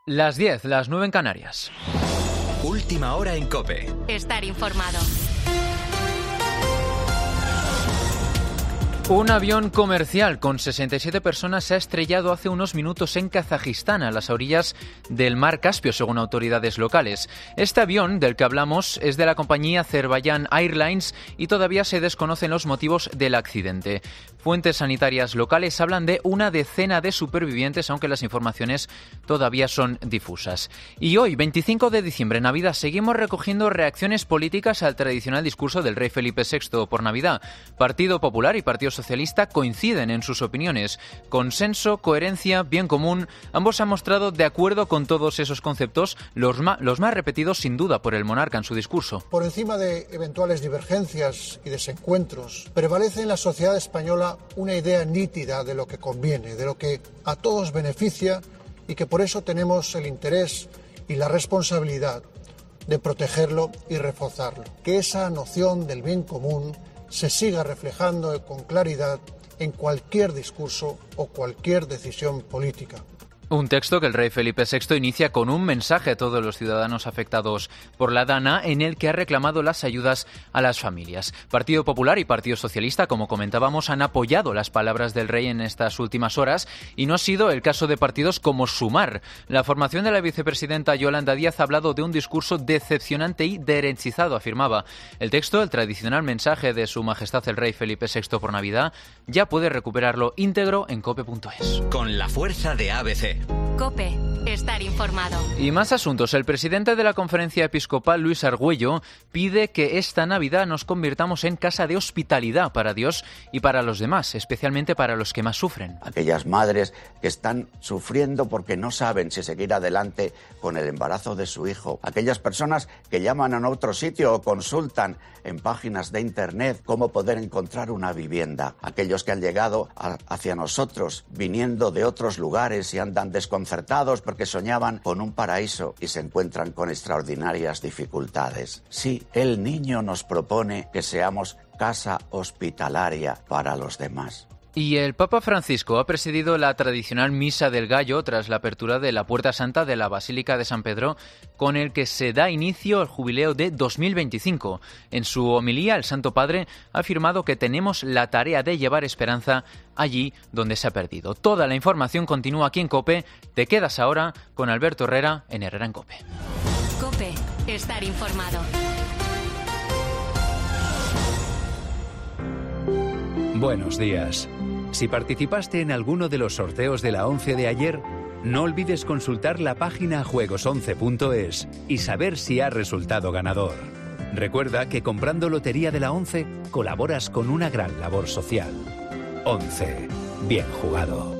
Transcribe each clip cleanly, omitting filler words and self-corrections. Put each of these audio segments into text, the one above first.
Las 10, las 9 en Canarias. Última hora en COPE. Estar informado. Un avión comercial con 67 personas se ha estrellado hace unos minutos en Kazajistán, a las orillas del mar Caspio, según autoridades locales. Este avión del que hablamos es de la compañía Azerbaiyán Airlines y todavía se desconocen los motivos del accidente. Fuentes sanitarias locales hablan de una decena de supervivientes, aunque las informaciones todavía son difusas. Y hoy, 25 de diciembre, Navidad, seguimos recogiendo reacciones políticas al tradicional discurso del rey Felipe VI por Navidad. Partido Popular y Partido Socialista coinciden en sus opiniones. Consenso, coherencia, bien común, ambos han mostrado de acuerdo con todos esos conceptos, los más repetidos sin duda por el monarca en su discurso. Por encima de eventuales divergencias y desencuentros, prevalece en la sociedad española una idea nítida de lo que conviene, de lo que a todos beneficia y que por eso tenemos el interés y la responsabilidad de protegerlo y reforzarlo. Que esa noción del bien común se siga reflejando con claridad en cualquier discurso o cualquier decisión política. Un texto que el rey Felipe VI inicia con un mensaje a todos los ciudadanos afectados por la Dana, en el que ha reclamado las ayudas a las familias. Partido Popular y Partido Socialista, como comentábamos, han apoyado las palabras del rey en estas últimas horas y no ha sido el caso de partidos como Sumar. La formación de la vicepresidenta Yolanda Díaz ha hablado de un discurso decepcionante y derechizado, afirmaba. El texto, el tradicional mensaje de Su Majestad el rey Felipe VI por Navidad, ya puede recuperarlo íntegro en cope.es. Con la fuerza de ABC. COPE. Estar informado. Y más asuntos. El presidente de la Conferencia Episcopal, Luis Argüello, pide que esta Navidad nos convirtamos en casa de hospitalidad para Dios y para los demás, especialmente para los que más sufren. Aquellas madres que están sufriendo porque no saben si seguir adelante con el embarazo de su hijo. Aquellas personas que llaman a otro sitio o consultan en páginas de internet cómo poder encontrar una vivienda. Aquellos que han llegado hacia nosotros viniendo de otros lugares y andan desconcertados porque soñaban con un paraíso y se encuentran con extraordinarias dificultades. Sí, el niño nos propone que seamos casa hospitalaria para los demás. Y el Papa Francisco ha presidido la tradicional Misa del Gallo tras la apertura de la Puerta Santa de la Basílica de San Pedro, con el que se da inicio al jubileo de 2025. En su homilía, el Santo Padre ha afirmado que tenemos la tarea de llevar esperanza allí donde se ha perdido. Toda la información continúa aquí en COPE. Te quedas ahora con Alberto Herrera en Herrera en COPE. COPE. Estar informado. Buenos días. Si participaste en alguno de los sorteos de la 11 de ayer, no olvides consultar la página juegos11.es y saber si has resultado ganador. Recuerda que comprando Lotería de la 11 colaboras con una gran labor social. 11. Bien jugado.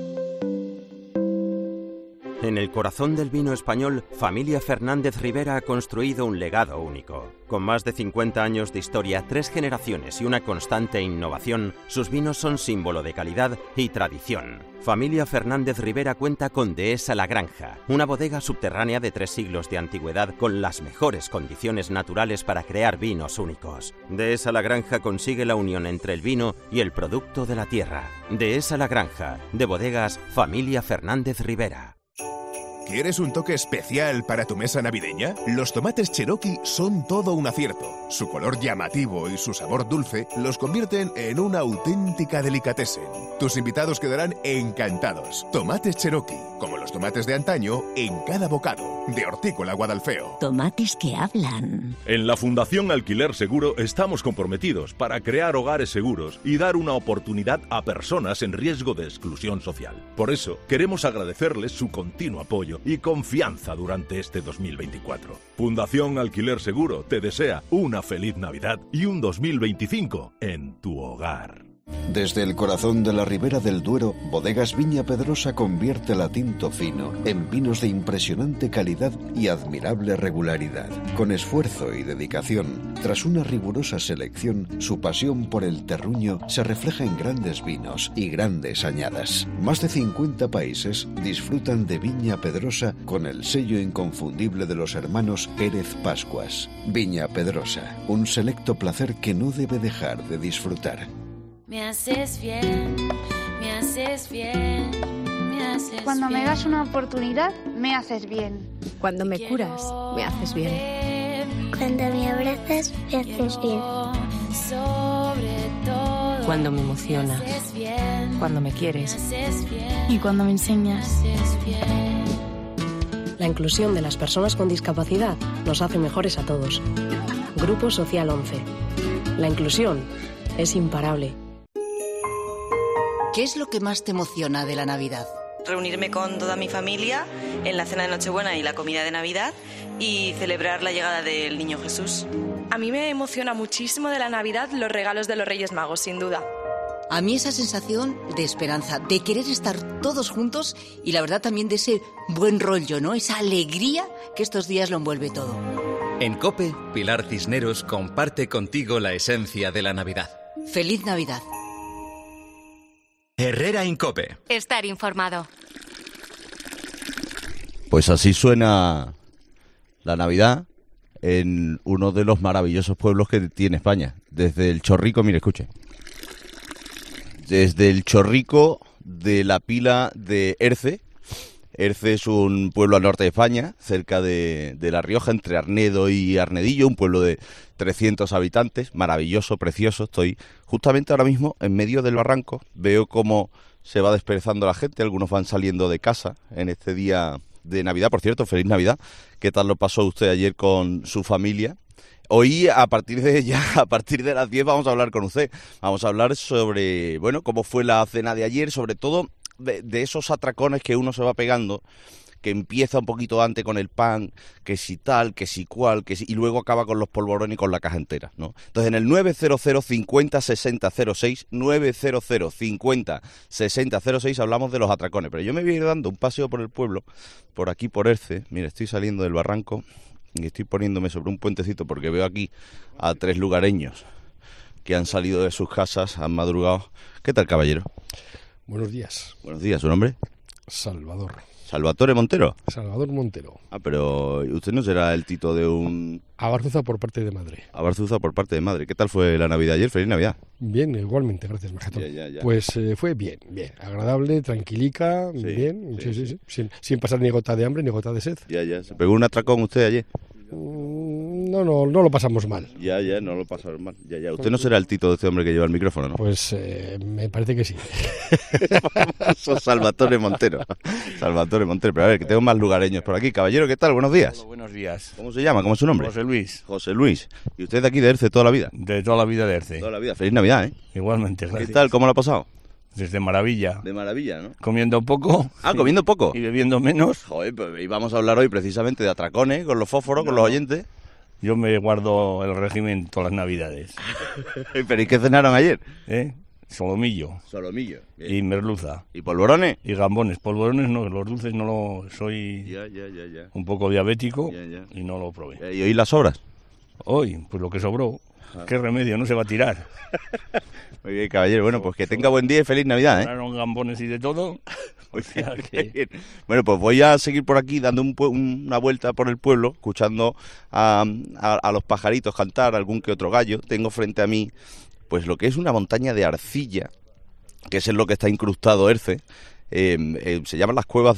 En el corazón del vino español, Familia Fernández Rivera ha construido un legado único. Con más de 50 años de historia, 3 generaciones y una constante innovación, sus vinos son símbolo de calidad y tradición. Familia Fernández Rivera cuenta con Dehesa La Granja, una bodega subterránea de 3 siglos de antigüedad con las mejores condiciones naturales para crear vinos únicos. Dehesa La Granja consigue la unión entre el vino y el producto de la tierra. Dehesa La Granja, de bodegas Familia Fernández Rivera. ¿Quieres un toque especial para tu mesa navideña? Los tomates Cherokee son todo un acierto. Su color llamativo y su sabor dulce los convierten en una auténtica delicatessen. Tus invitados quedarán encantados. Tomates Cherokee, como los tomates de antaño, en cada bocado. De Hortícola Guadalfeo. Tomates que hablan. En la Fundación Alquiler Seguro estamos comprometidos para crear hogares seguros y dar una oportunidad a personas en riesgo de exclusión social. Por eso, queremos agradecerles su continuo apoyo y confianza durante este 2024. Fundación Alquiler Seguro te desea una feliz Navidad y un 2025 en tu hogar. Desde el corazón de la Ribera del Duero, Bodegas Viña Pedrosa convierte la tinto fino en vinos de impresionante calidad y admirable regularidad. Con esfuerzo y dedicación, tras una rigurosa selección, su pasión por el terruño se refleja en grandes vinos y grandes añadas. Más de 50 países disfrutan de Viña Pedrosa con el sello inconfundible de los hermanos Pérez Pascuas. Viña Pedrosa, un selecto placer que no debe dejar de disfrutar. Me haces bien, me haces bien, me Cuando me das una oportunidad, me haces bien. Cuando me curas, me haces bien. Cuando me abrazas, me haces bien. Cuando me emocionas. Cuando me quieres. Y cuando me enseñas. La inclusión de las personas con discapacidad nos hace mejores a todos. Grupo Social 11. La inclusión es imparable. ¿Qué es lo que más te emociona de la Navidad? Reunirme con toda mi familia en la cena de Nochebuena y la comida de Navidad y celebrar la llegada del Niño Jesús. A mí me emociona muchísimo de la Navidad los regalos de los Reyes Magos, sin duda. A mí esa sensación de esperanza, de querer estar todos juntos y la verdad también de ese buen rollo, ¿no? Esa alegría que estos días lo envuelve todo. En COPE, Pilar Cisneros comparte contigo la esencia de la Navidad. ¡Feliz Navidad! Herrera en COPE. Estar informado. Pues así suena la Navidad en uno de los maravillosos pueblos que tiene España. Desde el Chorrico, mire, escuche. Desde el Chorrico de la Pila de Erce. Erce es un pueblo al norte de España, cerca de La Rioja, entre Arnedo y Arnedillo, un pueblo de 300 habitantes, maravilloso, precioso. Estoy justamente ahora mismo en medio del barranco, veo cómo se va desperezando la gente, algunos van saliendo de casa en este día de Navidad. Por cierto, feliz Navidad. ¿Qué tal lo pasó usted ayer con su familia? Hoy, a partir de las 10 vamos a hablar con usted. Vamos a hablar sobre, bueno, cómo fue la cena de ayer, sobre todo de esos atracones que uno se va pegando, que empieza un poquito antes con el pan, que si tal, que si cual, que si, y luego acaba con los polvorones y con la caja entera, ¿no? Entonces, en el 900 50 60 06, 900 50 60 06 hablamos de los atracones. Pero yo me voy a ir dando un paseo por el pueblo, por aquí por Erce. Mira, estoy saliendo del barranco y estoy poniéndome sobre un puentecito porque veo aquí a 3 lugareños que han salido de sus casas, han madrugado. ¿Qué tal, caballero? Buenos días. Buenos días, ¿su nombre? Salvador. ¿Salvatore Montero? Salvador Montero. Ah, pero usted no será el tito de un... Abarzuza por parte de madre. Abarzuza por parte de madre. ¿Qué tal fue la Navidad ayer? ¡Feliz Navidad! Bien, igualmente, gracias, Majetón. Ya. Pues fue bien, agradable, tranquilica, sí, bien, sí. Sin pasar ni gota de hambre ni gota de sed. Ya. ¿Se pegó un atracón usted ayer? No lo pasamos mal. Ya, no lo pasaron mal. Ya. Usted no será el tito de este hombre que lleva el micrófono, ¿no? Pues me parece que sí. Sos Salvatore Montero. Pero a ver, que tengo más lugareños por aquí. Caballero, ¿qué tal? Buenos días. Hola, buenos días. ¿Cómo se llama? ¿Cómo es su nombre? José Luis. José Luis. ¿Y usted de aquí de Erce toda la vida? De toda la vida de Erce. Toda la vida. Feliz Navidad, ¿eh? Igualmente, gracias. ¿Qué tal? ¿Cómo lo ha pasado? Desde maravilla. De maravilla, ¿no? Comiendo poco. Ah, comiendo poco. Y bebiendo menos. Joder, pues íbamos a hablar hoy precisamente de atracones, con los fósforos, con los oyentes. Yo me guardo el régimen todas las Navidades. ¿Pero y qué cenaron ayer? Solomillo. Bien. Y merluza. ¿Y polvorones? Y gambones. Polvorones no, los dulces no lo... Soy Ya. un poco diabético Ya. y no lo probé. ¿Y hoy las sobras? Hoy, pues lo que sobró. ¿Qué remedio? No se va a tirar. Muy bien, caballero. Bueno, pues que tenga buen día y feliz Navidad, ¿eh? Sobraron gambones y de todo. O sea que... Bueno, pues voy a seguir por aquí dando una vuelta por el pueblo, escuchando a los pajaritos cantar, algún que otro gallo. Tengo frente a mí pues lo que es una montaña de arcilla, que es en lo que está incrustado Erce. Se llaman las cuevas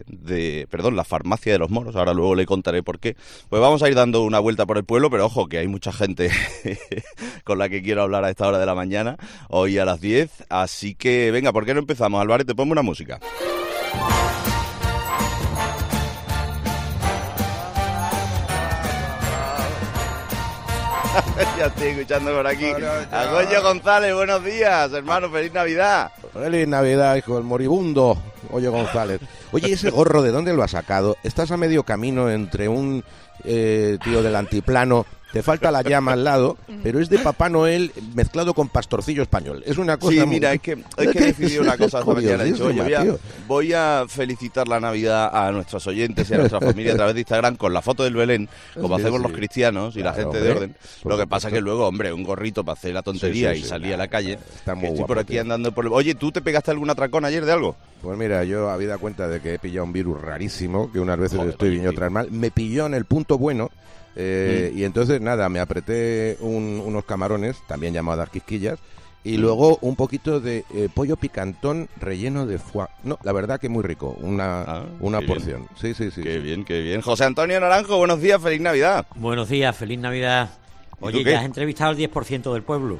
la farmacia de los moros. Ahora luego le contaré por qué. Pues vamos a ir dando una vuelta por el pueblo, pero ojo que hay mucha gente con la que quiero hablar a esta hora de la mañana, hoy a las 10, así que venga, ¿por qué no empezamos? Álvarez, te pongo una música. Ya estoy escuchando por aquí a Goyo González. Buenos días, hermano, feliz Navidad. Feliz Navidad, hijo del moribundo Goyo González. Oye, ese gorro, ¿de dónde lo has sacado? Estás a medio camino entre un tío del antiplano, te falta la llama al lado, pero es de Papá Noel mezclado con pastorcillo español. Es una cosa... Sí, mira, es que he decidido una cosa esta mañana. He dicho, oye, voy a felicitar la Navidad a nuestros oyentes y a nuestra familia a través de Instagram con la foto del Belén, como hacemos los cristianos y la gente de orden. Lo que pasa es que luego, hombre, un gorrito para hacer la tontería y salir a la calle. Está muy estoy guapo, por aquí andando por el... Oye, ¿tú te pegaste algún atracón ayer de algo? Pues mira, yo había dado cuenta de que he pillado un virus rarísimo, que unas veces estoy bien y otras mal. Me pilló en el punto bueno. Y entonces nada, me apreté unos camarones, también llamadas quisquillas, Y luego un poquito de pollo picantón relleno de foie. No, la verdad que muy rico, una porción. Bien. Sí. Qué bien, qué bien. José Antonio Naranjo, buenos días, feliz Navidad. Buenos días, feliz Navidad. Oye, ya has entrevistado al 10% del pueblo.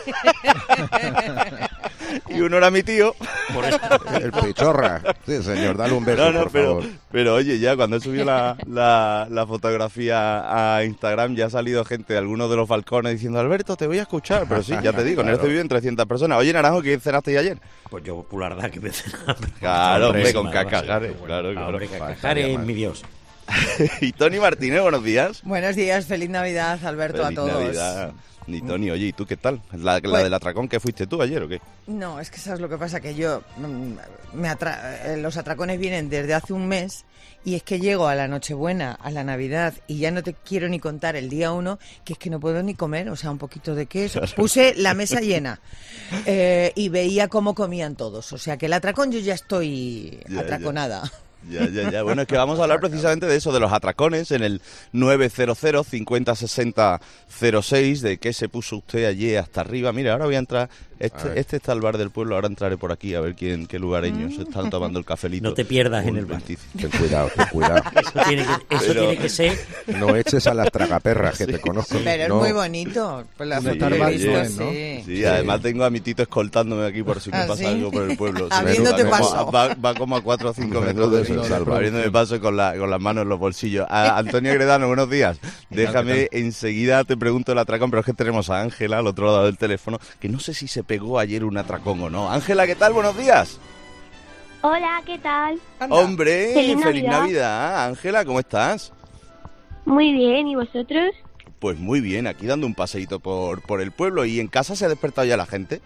Y uno era mi tío. El Pichorra. Sí, señor, dale un beso, por favor. Pero oye, ya cuando he subido la fotografía a Instagram ya ha salido gente de algunos de los balcones diciendo, Alberto, te voy a escuchar. Pero sí, ya te digo, en este viven 300 personas. Oye, Naranjo, ¿qué cenaste ayer? Pues yo, por la verdad, que me cenaba. Claro, hombre, con Cacajares. Claro. Hombre, Cacajares es mi Dios. Y Tony Martínez, buenos días. Buenos días, feliz Navidad, Alberto, feliz a todos. Navidad. Ni Tony, oye, ¿y tú qué tal? ¿La del atracón que fuiste tú ayer o qué? No, es que sabes lo que pasa, que yo los atracones vienen desde hace un mes y es que llego a la Nochebuena, a la Navidad y ya no te quiero ni contar el día 1, que es que no puedo ni comer, o sea, un poquito de queso. Puse la mesa llena y veía cómo comían todos, o sea que el atracón yo ya estoy atraconada. Ya. Bueno, es que vamos a hablar precisamente de eso, de los atracones, en el 900 50 60 06, de qué se puso usted allí hasta arriba. Mira, ahora voy a entrar, este está el bar del pueblo, ahora entraré por aquí a ver qué lugareños están tomando el cafelito. No te pierdas en el bar. Ten cuidado. Eso tiene que ser. No eches a las tragaperras, que te conozco. Pero es muy bonito. Pues la foto que he visto, sí, además tengo a mi Tito escoltándome aquí por si me pasa algo por el pueblo. Abriéndote paso. Va como a 4 o 5 metros de eso. Abriéndome paso con las manos en los bolsillos. Antonio Gredano, buenos días. Déjame, enseguida te pregunto el atracón, pero es que tenemos a Ángela al otro lado del teléfono, que no sé si se pegó ayer un atracón o no. Ángela, ¿qué tal? Buenos días. Hola, ¿qué tal? Hombre, feliz Navidad. Ángela, ¿cómo estás? Muy bien, ¿y vosotros? Pues muy bien, aquí dando un paseíto por el pueblo. ¿Y en casa se ha despertado ya la gente?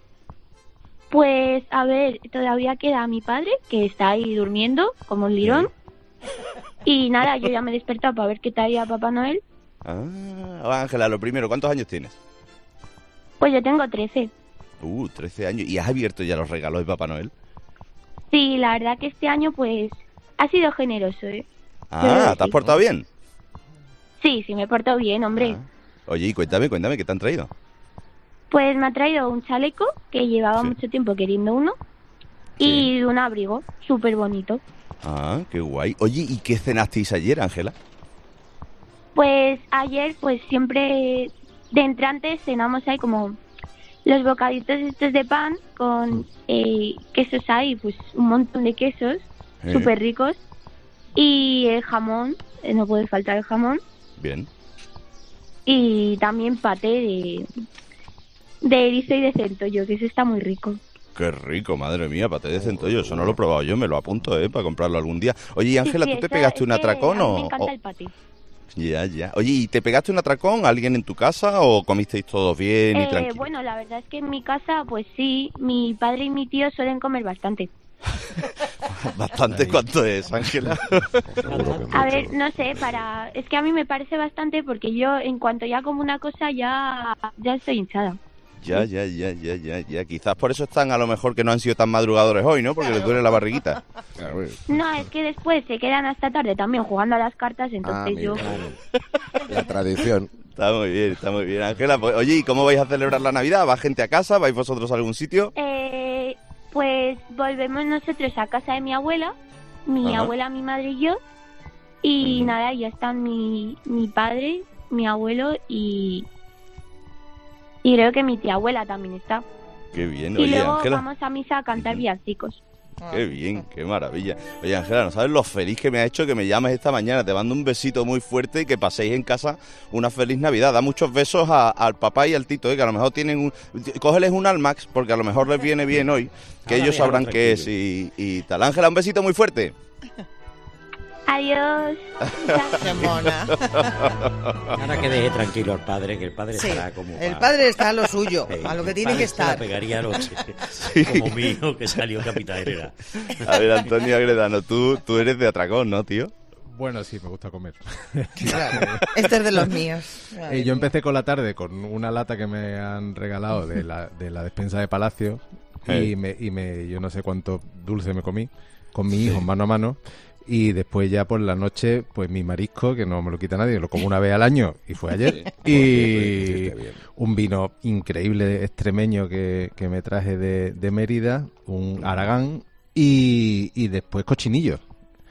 Pues, a ver, todavía queda mi padre, que está ahí durmiendo, como un lirón. Y nada, yo ya me he despertado para ver qué traía Papá Noel. Ángela, lo primero, ¿cuántos años tienes? Pues yo tengo 13. 13 años. ¿Y has abierto ya los regalos de Papá Noel? Sí, la verdad que este año, pues, ha sido generoso, ¿eh? ¿Te has portado bien? Sí, me he portado bien, hombre. Oye, y cuéntame, ¿qué te han traído? Pues me ha traído un chaleco, que llevaba mucho tiempo queriendo uno, y un abrigo súper bonito. Qué guay. Oye, ¿y qué cenasteis ayer, Ángela? Pues ayer, pues siempre de entrantes cenamos ahí como los bocaditos estos de pan con quesos ahí, pues un montón de quesos súper ricos, y el jamón, no puede faltar el jamón. Bien. Y también paté de erizo y de centollo, que eso está muy rico. Qué rico, madre mía, paté de centollo, eso no lo he probado yo, me lo apunto, para comprarlo algún día. Oye, Ángela, ¿tú te pegaste un atracón o...? Me encanta el paté. Ya. Oye, ¿y te pegaste un atracón? ¿Alguien en tu casa o comisteis todos bien y tranquilo? Bueno, la verdad es que en mi casa, pues sí, mi padre y mi tío suelen comer bastante. ¿Bastante? ¿Cuánto es, Ángela? A ver, no sé, es que a mí me parece bastante, porque yo en cuanto ya como una cosa ya estoy hinchada. Ya. Quizás por eso están, a lo mejor, que no han sido tan madrugadores hoy, ¿no? Porque les duele la barriguita. No, es que después se quedan hasta tarde también jugando a las cartas, entonces La tradición. Está muy bien, Ángela. Pues, oye, ¿y cómo vais a celebrar la Navidad? ¿Va gente a casa? ¿Vais vosotros a algún sitio? Pues volvemos nosotros a casa de mi abuela, mi madre y yo. Y nada, ya están mi padre, mi abuelo y creo que mi tía abuela también está. Qué bien. Y oye, luego Ángela, vamos a misa a cantar villancicos. Qué bien, qué maravilla. Oye, Ángela, ¿no sabes lo feliz que me ha hecho que me llames esta mañana? Te mando un besito muy fuerte y que paséis en casa una feliz Navidad. Da muchos besos al papá y al Tito, que a lo mejor tienen cógeles un Almax, porque a lo mejor les viene bien hoy, que ellos sabrán qué es y tal. Ángela, un besito muy fuerte. Adiós. Qué mona. Ahora que deje tranquilo al padre, que el padre estará como... El padre está a lo suyo, a lo que tiene que estar. La pegaría anoche, como mi hijo que salió Capitán Herrera. A ver, Antonio Agredano, tú eres de atracón, ¿no, tío? Bueno, sí, me gusta comer. Este es de los míos. Yo empecé con la tarde con una lata que me han regalado de la despensa de Palacio y yo no sé cuánto dulce me comí con mi hijo mano a mano. Y después ya por la noche, pues mi marisco, que no me lo quita nadie, lo como una vez al año, y fue ayer. Y un vino increíble extremeño que me traje de Mérida, un Aragán, y después cochinillo.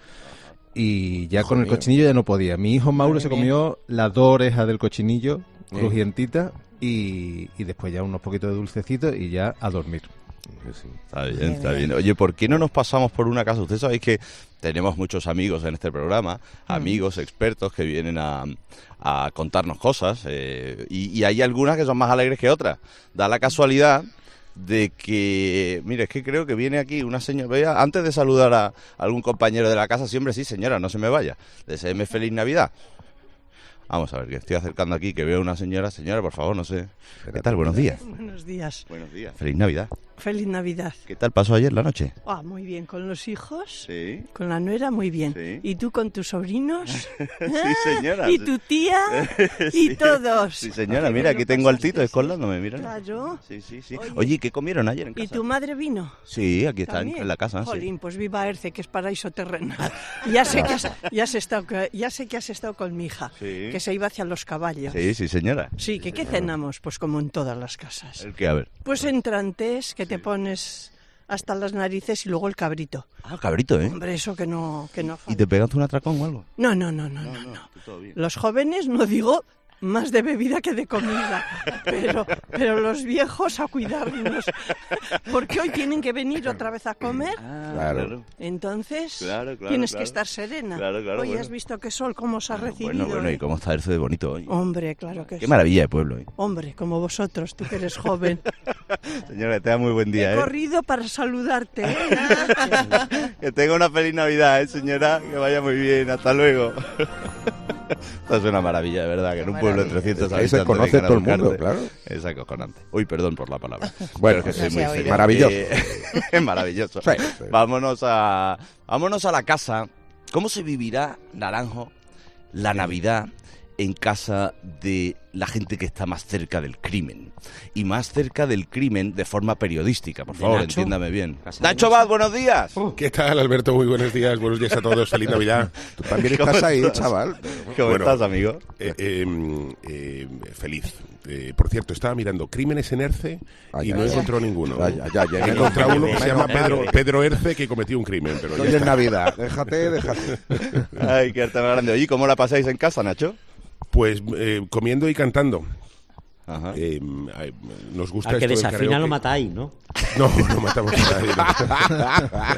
Y ya con el cochinillo ya no podía. Mi hijo Mauro se comió las 2 orejas del cochinillo, crujientita, y después ya unos poquitos de dulcecitos y ya a dormir. Sí, está bien. Oye, ¿por qué no nos pasamos por una casa? Ustedes sabéis que tenemos muchos amigos en este programa, amigos, expertos que vienen a contarnos cosas, y hay algunas que son más alegres que otras. Da la casualidad de que, mire, es que creo que viene aquí una señora, vea, antes de saludar a algún compañero de la casa, siempre sí, señora, no se me vaya, deséeme feliz Navidad. Vamos a ver, que estoy acercando aquí, que veo una señora, por favor, no sé. ¿Qué tal? Buenos días. Buenos días. Buenos días. Feliz Navidad. Feliz Navidad. ¿Qué tal pasó ayer la noche? Muy bien, con los hijos, sí, con la nuera, muy bien. Sí. ¿Y tú con tus sobrinos? Sí, señora. ¿Y tu tía? Sí. Y todos. Sí, señora, mira, aquí tengo al Tito escolándome, mira. Claro. Sí. Oye, ¿qué comieron ayer en casa? ¿Y tu madre vino? Sí, aquí está ¿También? en la casa. Jolín, sí. pues viva Erce, que es paraíso terrenal. Ya sé que has estado con mi hija, Sí. que se iba hacia los caballos. Sí, señora. Sí, ¿qué cenamos? Pues como en todas las casas. ¿El qué? A ver. Pues entrantes, que te pones hasta las narices, y luego el cabrito. Cabrito, ¿eh? Hombre, eso que no falta. ¿Y te pegaste un atracón o algo? No. Todo bien. Los jóvenes, no digo más de bebida que de comida, pero los viejos a cuidarnos, porque hoy tienen que venir otra vez a comer. Claro. Entonces Claro, tienes que estar serena. Claro, Hoy bueno. has visto qué sol, cómo os ha recibido. Bueno, ¿y cómo está Erce de bonito hoy? Hombre, claro que sí. Qué maravilla de pueblo, ¿eh? Hombre, como vosotros, tú que eres joven. Señora, que tenga muy buen día, He corrido para saludarte, ¿eh? Que tenga una feliz Navidad, señora. Que vaya muy bien. Hasta luego. Esto es una maravilla, de verdad, que en un pueblo de 300 habitantes... Ahí se conoce todo el mundo, claro. Es acojonante. Uy, perdón por la palabra. Bueno, que soy muy serio. maravilloso. Es maravilloso. Sí. Vámonos a la casa. ¿Cómo se vivirá, Naranjo, la Navidad en casa de la gente que está más cerca del crimen? Y más cerca del crimen de forma periodística, por favor, entiéndame bien. Nacho Bad, buenos días. ¿Qué tal, Alberto? Muy buenos días a todos, feliz Navidad. Tú también estás ahí, chaval. ¿Cómo estás, amigo? Feliz. Por cierto, estaba mirando crímenes en Erce y no he encontrado ninguno. Ya, he encontrado uno que se llama Pedro Erce, que cometió un crimen. Pero hoy es Navidad, déjate. Ay, qué arte más grande. Oye, ¿cómo la pasáis en casa, Nacho? Pues comiendo y cantando. Ajá. Nos gusta al que esto del desafina karaoke. lo matáis, ¿no? No matamos a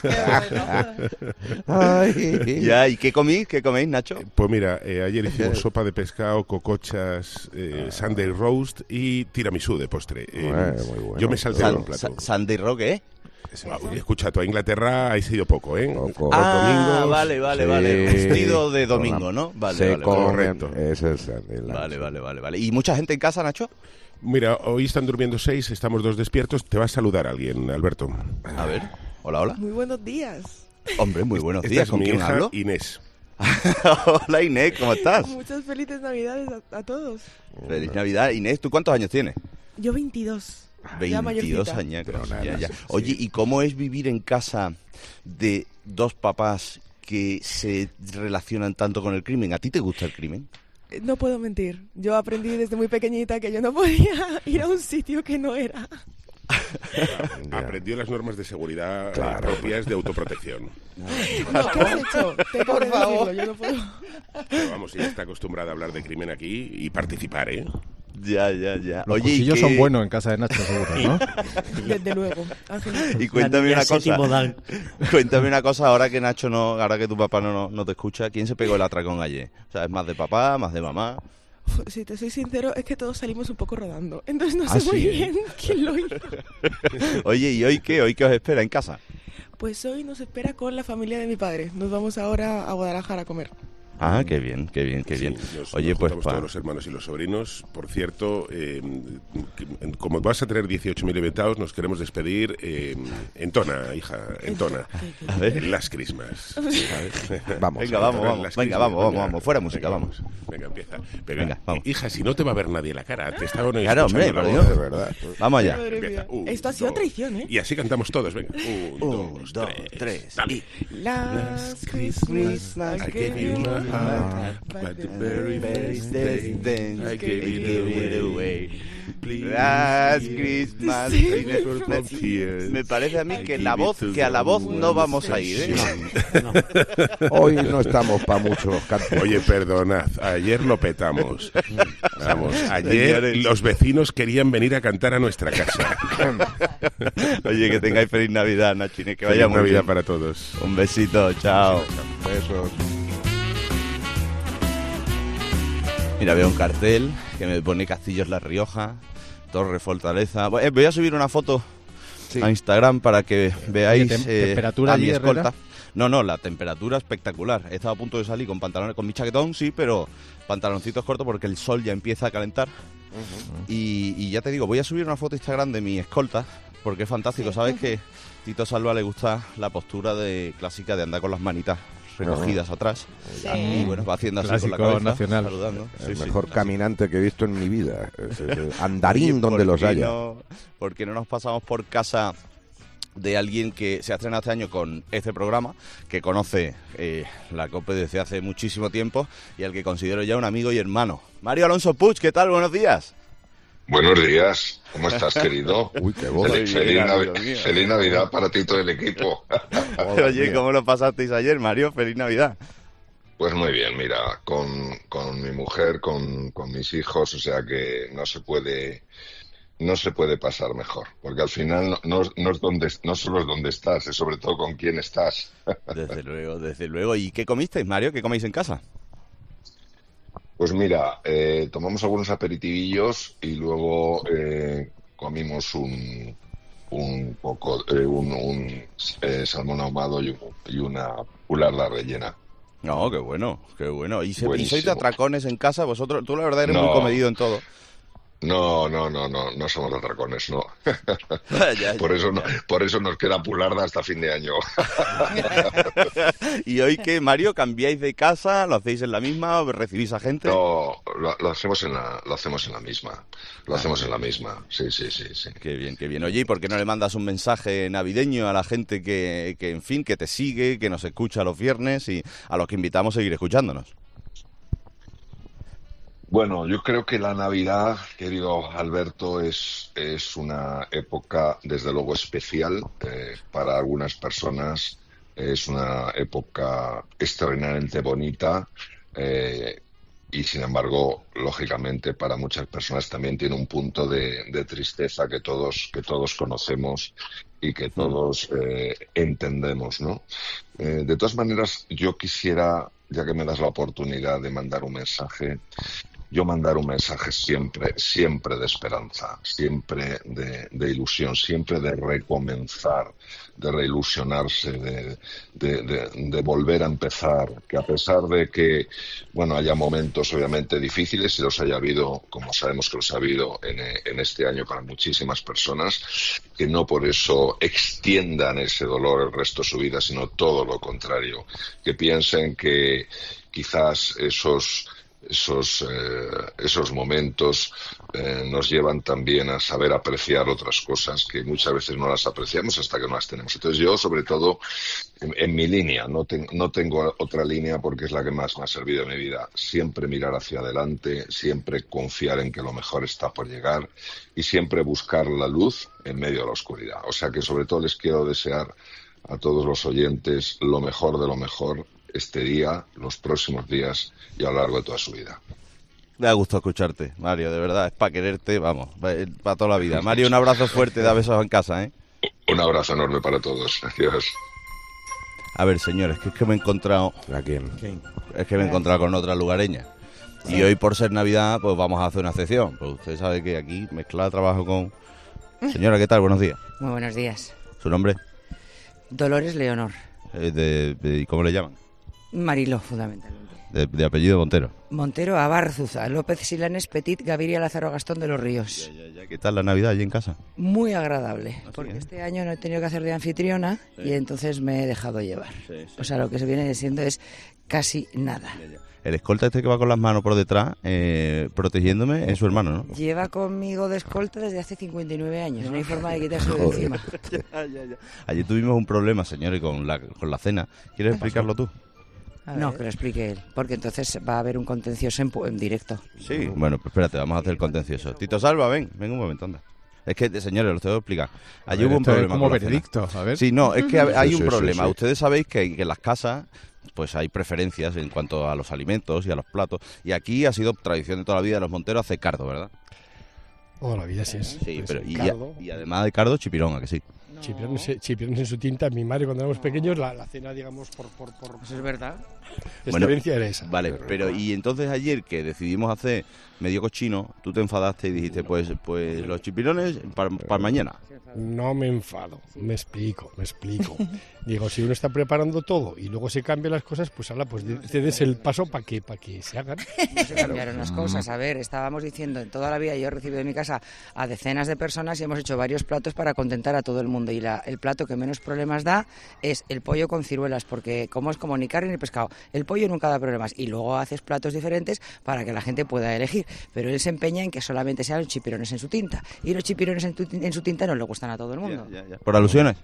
nadie. Ya, ¿y qué coméis, Nacho? Pues mira, ayer hicimos sopa de pescado, cocochas, Sunday roast y tiramisú de postre. Muy bueno. Yo me salté un plato. ¿Sunday roast qué? Escucha, tú a Inglaterra has ido poco, ¿eh? Poco. Domingos, vale. Vestido de domingo, ¿no? Vale, correcto. Ese es el Vale. ¿Y mucha gente en casa, Nacho? Mira, hoy están durmiendo 6, estamos 2 despiertos. Te va a saludar alguien, Alberto. A ver, hola. Muy buenos días. Hombre, muy buenos Esta días. es ¿Con mi quién hija, hablo? Inés. Hola, Inés, ¿cómo estás? Muchas felices Navidades a todos. Feliz Navidad. Inés, ¿tú cuántos años tienes? Yo 22. 22 añacos. Ya. Oye, ¿y cómo es vivir en casa de dos papás que se relacionan tanto con el crimen? ¿A ti te gusta el crimen? No puedo mentir. Yo aprendí desde muy pequeñita que yo no podía ir a un sitio que no era. Aprendió las normas de seguridad propias de autoprotección. No, ¿qué has hecho? Tengo que decirlo, yo no puedo. Pero vamos, ella está acostumbrada a hablar de crimen aquí y participar, ¿eh? Ya. Los cuchillos son buenos en casa de Nacho, seguro, ¿no? Desde luego. Y cuéntame una cosa. Cuéntame una cosa, ahora que Nacho ahora que tu papá no te escucha, ¿quién se pegó el atracón ayer? O sea, ¿es más de papá, más de mamá? Si te soy sincero, es que todos salimos un poco rodando. Entonces no sé muy bien quién lo hizo. Oye, ¿y hoy qué? ¿Hoy qué os espera en casa? Pues hoy nos espera con la familia de mi padre. Nos vamos ahora a Guadalajara a comer. Ah, qué bien, qué bien, qué bien. Oye, nos pues juntamos todos los hermanos y los sobrinos. Por cierto, como vas a tener 18.000 invitados, nos queremos despedir en Tona, hija, en Tona. A ver. Las Christmas. Vamos. Venga, vamos. Fuera música, vamos. Venga, empieza. Pero, Venga, vamos. hija, si no te va a ver nadie la cara, te está Claro, hombre, por Dios. De verdad. Vamos allá. Empieza. Esto ha sido traición, ¿eh? Y así cantamos todos, venga. 1, 2, 3. Dale. Last Christmas I gave you my heart, but the very first day I gave it away. Last Christmas. Me parece a mí que a la voz no vamos a ir, ¿eh? Hoy no estamos para muchos cantos. Oye, perdonad, ayer lo petamos. Vamos, ayer los vecinos querían venir a cantar a nuestra casa. Oye, que tengáis feliz Navidad, Nachine, que vaya Feliz muy Navidad bien. para todos. Un besito, chao. Besos. Mira, veo un cartel que me pone Castillos La Rioja, Torre Fortaleza. Voy a subir una foto a Instagram para que veáis ¿Temperatura a mi allí, escolta. Herrera? No, la temperatura espectacular. He estado a punto de salir con pantalones, con mi chaquetón, sí, pero pantaloncitos cortos porque el sol ya empieza a calentar. Y ya te digo, voy a subir una foto a Instagram de mi escolta porque es fantástico. ¿Sabes que Tito Salva le gusta la postura clásica de andar con las manitas recogidas atrás? Sí. Y bueno, va haciendo así Clásico con la cabeza, nacional. saludando. El Sí, mejor sí. caminante que he visto en mi vida. Andarín Oye, donde los haya. ¿Por qué no nos pasamos por casa de alguien que se ha estrenado este año con este programa, que conoce la COPE desde hace muchísimo tiempo y al que considero ya un amigo y hermano? Mario Alonso Puig, ¿qué tal? Buenos días. Buenos días, ¿cómo estás, querido? Uy, qué voz. Feliz Navidad para ti y todo el equipo. Oye, ¿cómo lo pasasteis ayer, Mario? Feliz Navidad. Pues muy bien, mira, con mi mujer, con mis hijos, o sea que no se puede pasar mejor, porque al final no solo es donde estás, es sobre todo con quién estás. Desde luego. ¿Y qué comisteis, Mario? ¿Qué coméis en casa? Pues mira, tomamos algunos aperitivillos y luego comimos un salmón ahumado y una pularla rellena. No, qué bueno. ¿Y Buenísimo. sois de atracones en casa? Vosotros, tú la verdad eres muy comedido en todo. No somos atracones, no. Ya. Por eso nos queda pularda hasta fin de año. ¿Y hoy qué, Mario? ¿Cambiáis de casa? ¿Lo hacéis en la misma? ¿O recibís a gente? No, lo hacemos en la misma. Lo hacemos en la misma. Sí. Qué bien. Oye, ¿y por qué no le mandas un mensaje navideño a la gente que en fin, que te sigue, que nos escucha los viernes y a los que invitamos a seguir escuchándonos? Bueno, yo creo que la Navidad, querido Alberto, es una época, desde luego, especial. Para algunas personas es una época extraordinariamente bonita y, sin embargo, lógicamente, para muchas personas también tiene un punto de tristeza que todos conocemos y que todos entendemos, ¿no? De todas maneras, yo quisiera, ya que me das la oportunidad de mandar un mensaje, siempre de esperanza, siempre de ilusión, siempre de recomenzar, de reilusionarse, de volver a empezar, que a pesar de que, bueno, haya momentos obviamente difíciles, y los haya habido, como sabemos que los ha habido en este año para muchísimas personas, que no por eso extiendan ese dolor el resto de su vida, sino todo lo contrario, que piensen que quizás esos momentos nos llevan también a saber apreciar otras cosas que muchas veces no las apreciamos hasta que no las tenemos. Entonces yo, sobre todo, en mi línea, no tengo otra línea porque es la que más me ha servido en mi vida. Siempre mirar hacia adelante, siempre confiar en que lo mejor está por llegar y siempre buscar la luz en medio de la oscuridad. O sea que sobre todo les quiero desear a todos los oyentes lo mejor de lo mejor este día, los próximos días y a lo largo de toda su vida. Me da gusto escucharte, Mario, de verdad, es para quererte, vamos, para toda la vida. Mario, un abrazo fuerte, da besos en casa, ¿eh? Un abrazo enorme para todos. Adiós. A ver, señores, que es que me he encontrado... ¿A quién? Es que me he encontrado con otra lugareña. Y hoy, por ser Navidad, pues vamos a hacer una excepción. Pues usted sabe que aquí mezclar trabajo con... Señora, ¿qué tal? Buenos días. Muy buenos días. ¿Su nombre? Dolores Leonor. ¿Cómo le llaman? Mariló, fundamentalmente. De apellido Montero. Montero, Abarzuza, López Silanes, Petit, Gaviria, Lázaro Gastón de los Ríos. Ya, ¿qué tal la Navidad allí en casa? Muy agradable, porque este año no he tenido que hacer de anfitriona y entonces me he dejado llevar. O sea, lo que se viene siendo es casi nada. El escolta este que va con las manos por detrás, protegiéndome, es su hermano, ¿no? Lleva conmigo de escolta desde hace 59 años, no hay forma de quitárselo de encima. Ayer tuvimos un problema, señores, con la cena. ¿Quieres explicarlo tú? No, que lo explique él, porque entonces va a haber un contencioso en directo. Sí, bueno, pues espérate, vamos a hacer el contencioso. Tito Salva, ven un momento, anda. Es que, señores, lo tengo que explicar. Allí hubo un problema. Como veredicto, a ver. Sí, no, es que hay un problema. Sí. Ustedes sabéis que en las casas pues hay preferencias en cuanto a los alimentos y a los platos. Y aquí ha sido tradición de toda la vida de los Monteros hacer cardo, ¿verdad? Toda la vida sí es. Sí, pero y además de cardo, chipirón, ¿a que sí? No. Chipirón en su tinta. Mi madre, cuando éramos pequeños, la cena, digamos, por Eso es verdad. Experiencia era esa. Vale, pero y entonces ayer que decidimos hacer medio cochino, tú te enfadaste y dijiste, pues los chipirones para mañana. No me enfado, me explico. Digo, si uno está preparando todo y luego se cambian las cosas, pues cedes el paso para que se hagan. No se cambiaron las cosas. A ver, estábamos diciendo, en toda la vida yo he recibido en mi casa a decenas de personas y hemos hecho varios platos para contentar a todo el mundo. Y el plato que menos problemas da es el pollo con ciruelas, porque como es como ni carne ni pescado, el pollo nunca da problemas. Y luego haces platos diferentes para que la gente pueda elegir. Pero él se empeña en que solamente sean los chipirones en su tinta. Y los chipirones en su tinta no le gustan a todo el mundo. Ya. ¿Por alusiones?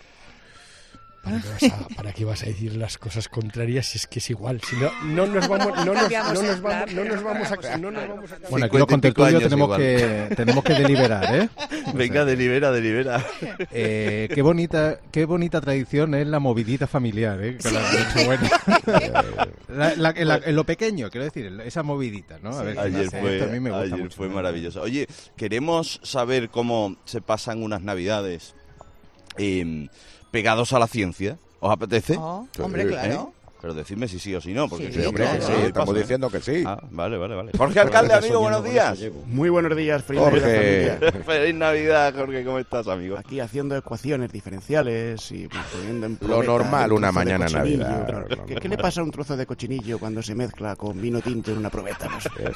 ¿Para qué vas a decir las cosas contrarias si es que es igual? Si no nos vamos a... Bueno, aquí los contertulios tenemos que deliberar, ¿eh? Venga, delibera. Qué bonita tradición es la movidita familiar, ¿eh? En lo pequeño, quiero decir, esa movidita, ¿no? A ver, ayer fue maravilloso. Oye, queremos saber cómo se pasan unas Navidades pegados a la ciencia. ¿Os apetece? Hombre, claro. Pero decidme si sí o si no, porque sí, hombre, que sí, estamos diciendo que sí. Vale. Jorge Alcalde, amigo, buenos días. Muy buenos días, feliz Navidad, familia. Feliz Navidad, Jorge, ¿cómo estás, amigo? Aquí haciendo ecuaciones diferenciales y poniendo en lo normal una mañana Navidad. ¿Qué le pasa a un trozo de cochinillo cuando se mezcla con vino tinto en una probeta?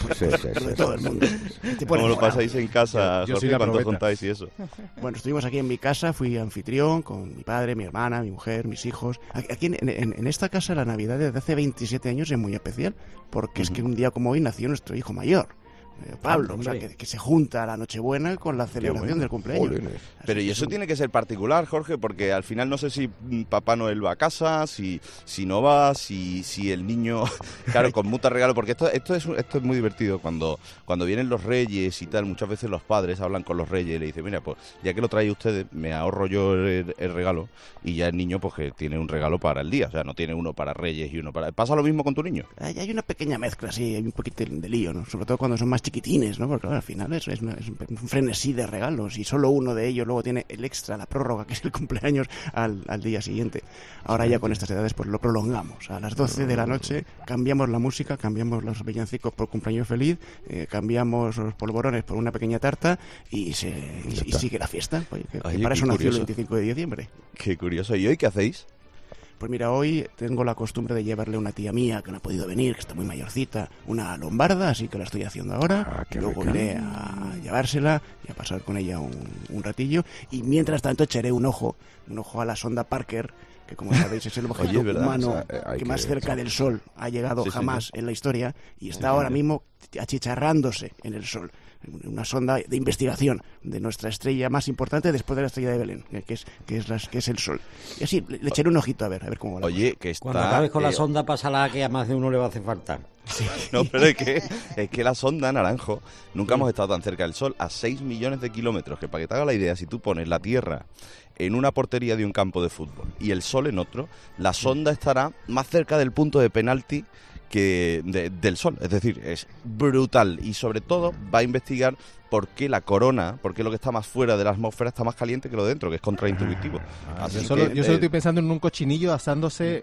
Pues, todo el mundo. ¿Cómo lo pasáis en casa, Jorge? ¿Cuánto contáis y eso? Bueno, estuvimos aquí en mi casa, fui anfitrión con mi padre, mi hermana, mi mujer, mis hijos. Aquí en esta casa la Navidad desde hace 27 años es muy especial, porque es que un día como hoy nació nuestro hijo mayor, Pablo, o sea, que se junta la Nochebuena con la celebración del cumpleaños. Pero y eso tiene que ser particular, Jorge, porque al final no sé si Papá Noel va a casa, si no va, si el niño, claro, conmuta regalo, porque esto es muy divertido cuando vienen los reyes y tal. Muchas veces los padres hablan con los reyes y le dicen, mira, pues ya que lo traéis ustedes, me ahorro yo el regalo, y ya el niño pues que tiene un regalo para el día, o sea, no tiene uno para reyes y uno para... ¿Pasa lo mismo con tu niño? Hay una pequeña mezcla, sí, hay un poquito de lío, ¿no? Sobre todo cuando son más chiquitines, ¿no? Porque claro, al final es un frenesí de regalos y solo uno de ellos luego tiene el extra, la prórroga, que es el cumpleaños al día siguiente. Ahora ya con estas edades pues lo prolongamos. A las 12 de la noche cambiamos la música, cambiamos los villancicos por cumpleaños feliz, cambiamos los polvorones por una pequeña tarta y sigue la fiesta. Oye, para eso nació el 25 de diciembre. Qué curioso. ¿Y hoy qué hacéis? Pues mira, hoy tengo la costumbre de llevarle a una tía mía que no ha podido venir, que está muy mayorcita, una lombarda, así que la estoy haciendo ahora. Luego iré a llevársela y a pasar con ella un ratillo. Y mientras tanto echaré un ojo a la sonda Parker, que como sabéis es el objeto humano que más cerca del Sol ha llegado jamás en la historia, y está ahora mismo achicharrándose en el Sol. Una sonda de investigación de nuestra estrella más importante después de la estrella de Belén, que es el Sol. Y así le echaré un ojito a ver cómo va. Oye, que está... Cuando acabes con la sonda, pásala, que a más de uno le va a hacer falta. Sí. No, pero es que la sonda, Naranjo, nunca hemos estado tan cerca del Sol, a 6 millones de kilómetros, que para que te haga la idea, si tú pones la Tierra en una portería de un campo de fútbol y el Sol en otro, la sonda estará más cerca del punto de penalti que del Sol, es decir, es brutal, y sobre todo va a investigar por qué la corona, por qué lo que está más fuera de la atmósfera está más caliente que lo de dentro, que es contraintuitivo. Yo solo estoy pensando en un cochinillo asándose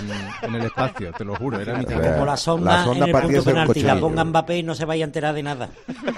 en el espacio, te lo juro. Era mi como la sonda en el punto penalti, la ponga Mbappé y no se vaya a enterar de nada.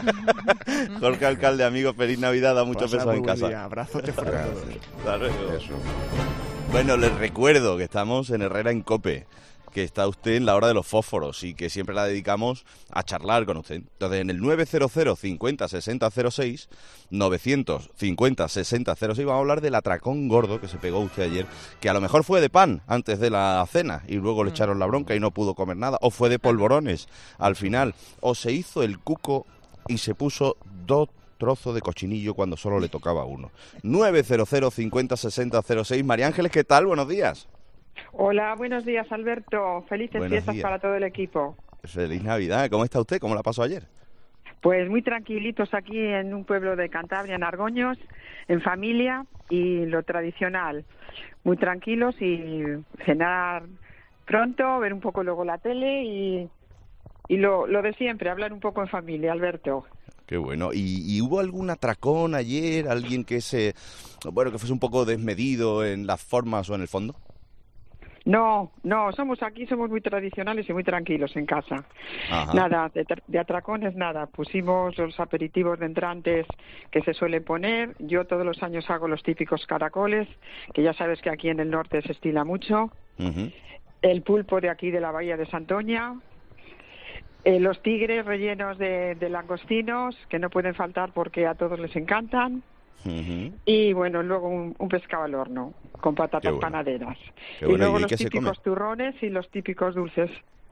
Jorge Alcalde, amigo, feliz Navidad, da muchos besos en casa. Abrazote fuerte. Bueno, les recuerdo que estamos en Herrera en COPE, que está usted en la hora de los fósforos y que siempre la dedicamos a charlar con usted. Entonces, en el 900 50 60 06, 950 60 06, vamos a hablar del atracón gordo que se pegó usted ayer, que a lo mejor fue de pan antes de la cena y luego le echaron la bronca y no pudo comer nada, o fue de polvorones al final, o se hizo el cuco y se puso 2 trozos de cochinillo cuando solo le tocaba uno. 900 50 60 06. María Ángeles, ¿qué tal? Buenos días. Hola, buenos días, Alberto. Felices Buenos fiestas días. para todo el equipo. Feliz Navidad. ¿Cómo está usted? ¿Cómo la pasó ayer? Pues muy tranquilitos aquí en un pueblo de Cantabria, en Argoños, en familia y lo tradicional. Muy tranquilos y cenar pronto, ver un poco luego la tele y lo de siempre, hablar un poco en familia, Alberto. Qué bueno. ¿Y hubo algún atracón ayer? ¿Alguien que que fuese un poco desmedido en las formas o en el fondo? No, somos muy tradicionales y muy tranquilos en casa. Ajá. Nada, de atracones nada. Pusimos los aperitivos de entrantes que se suelen poner. Yo todos los años hago los típicos caracoles, que ya sabes que aquí en el norte se estila mucho. Uh-huh. El pulpo de aquí de la bahía de Santoña. Los tigres rellenos de langostinos, que no pueden faltar porque a todos les encantan. Uh-huh. Y bueno, luego un pescado al horno con patatas bueno. panaderas. Qué bueno. Y luego ¿Y los qué se come? típicos turrones y los típicos dulces.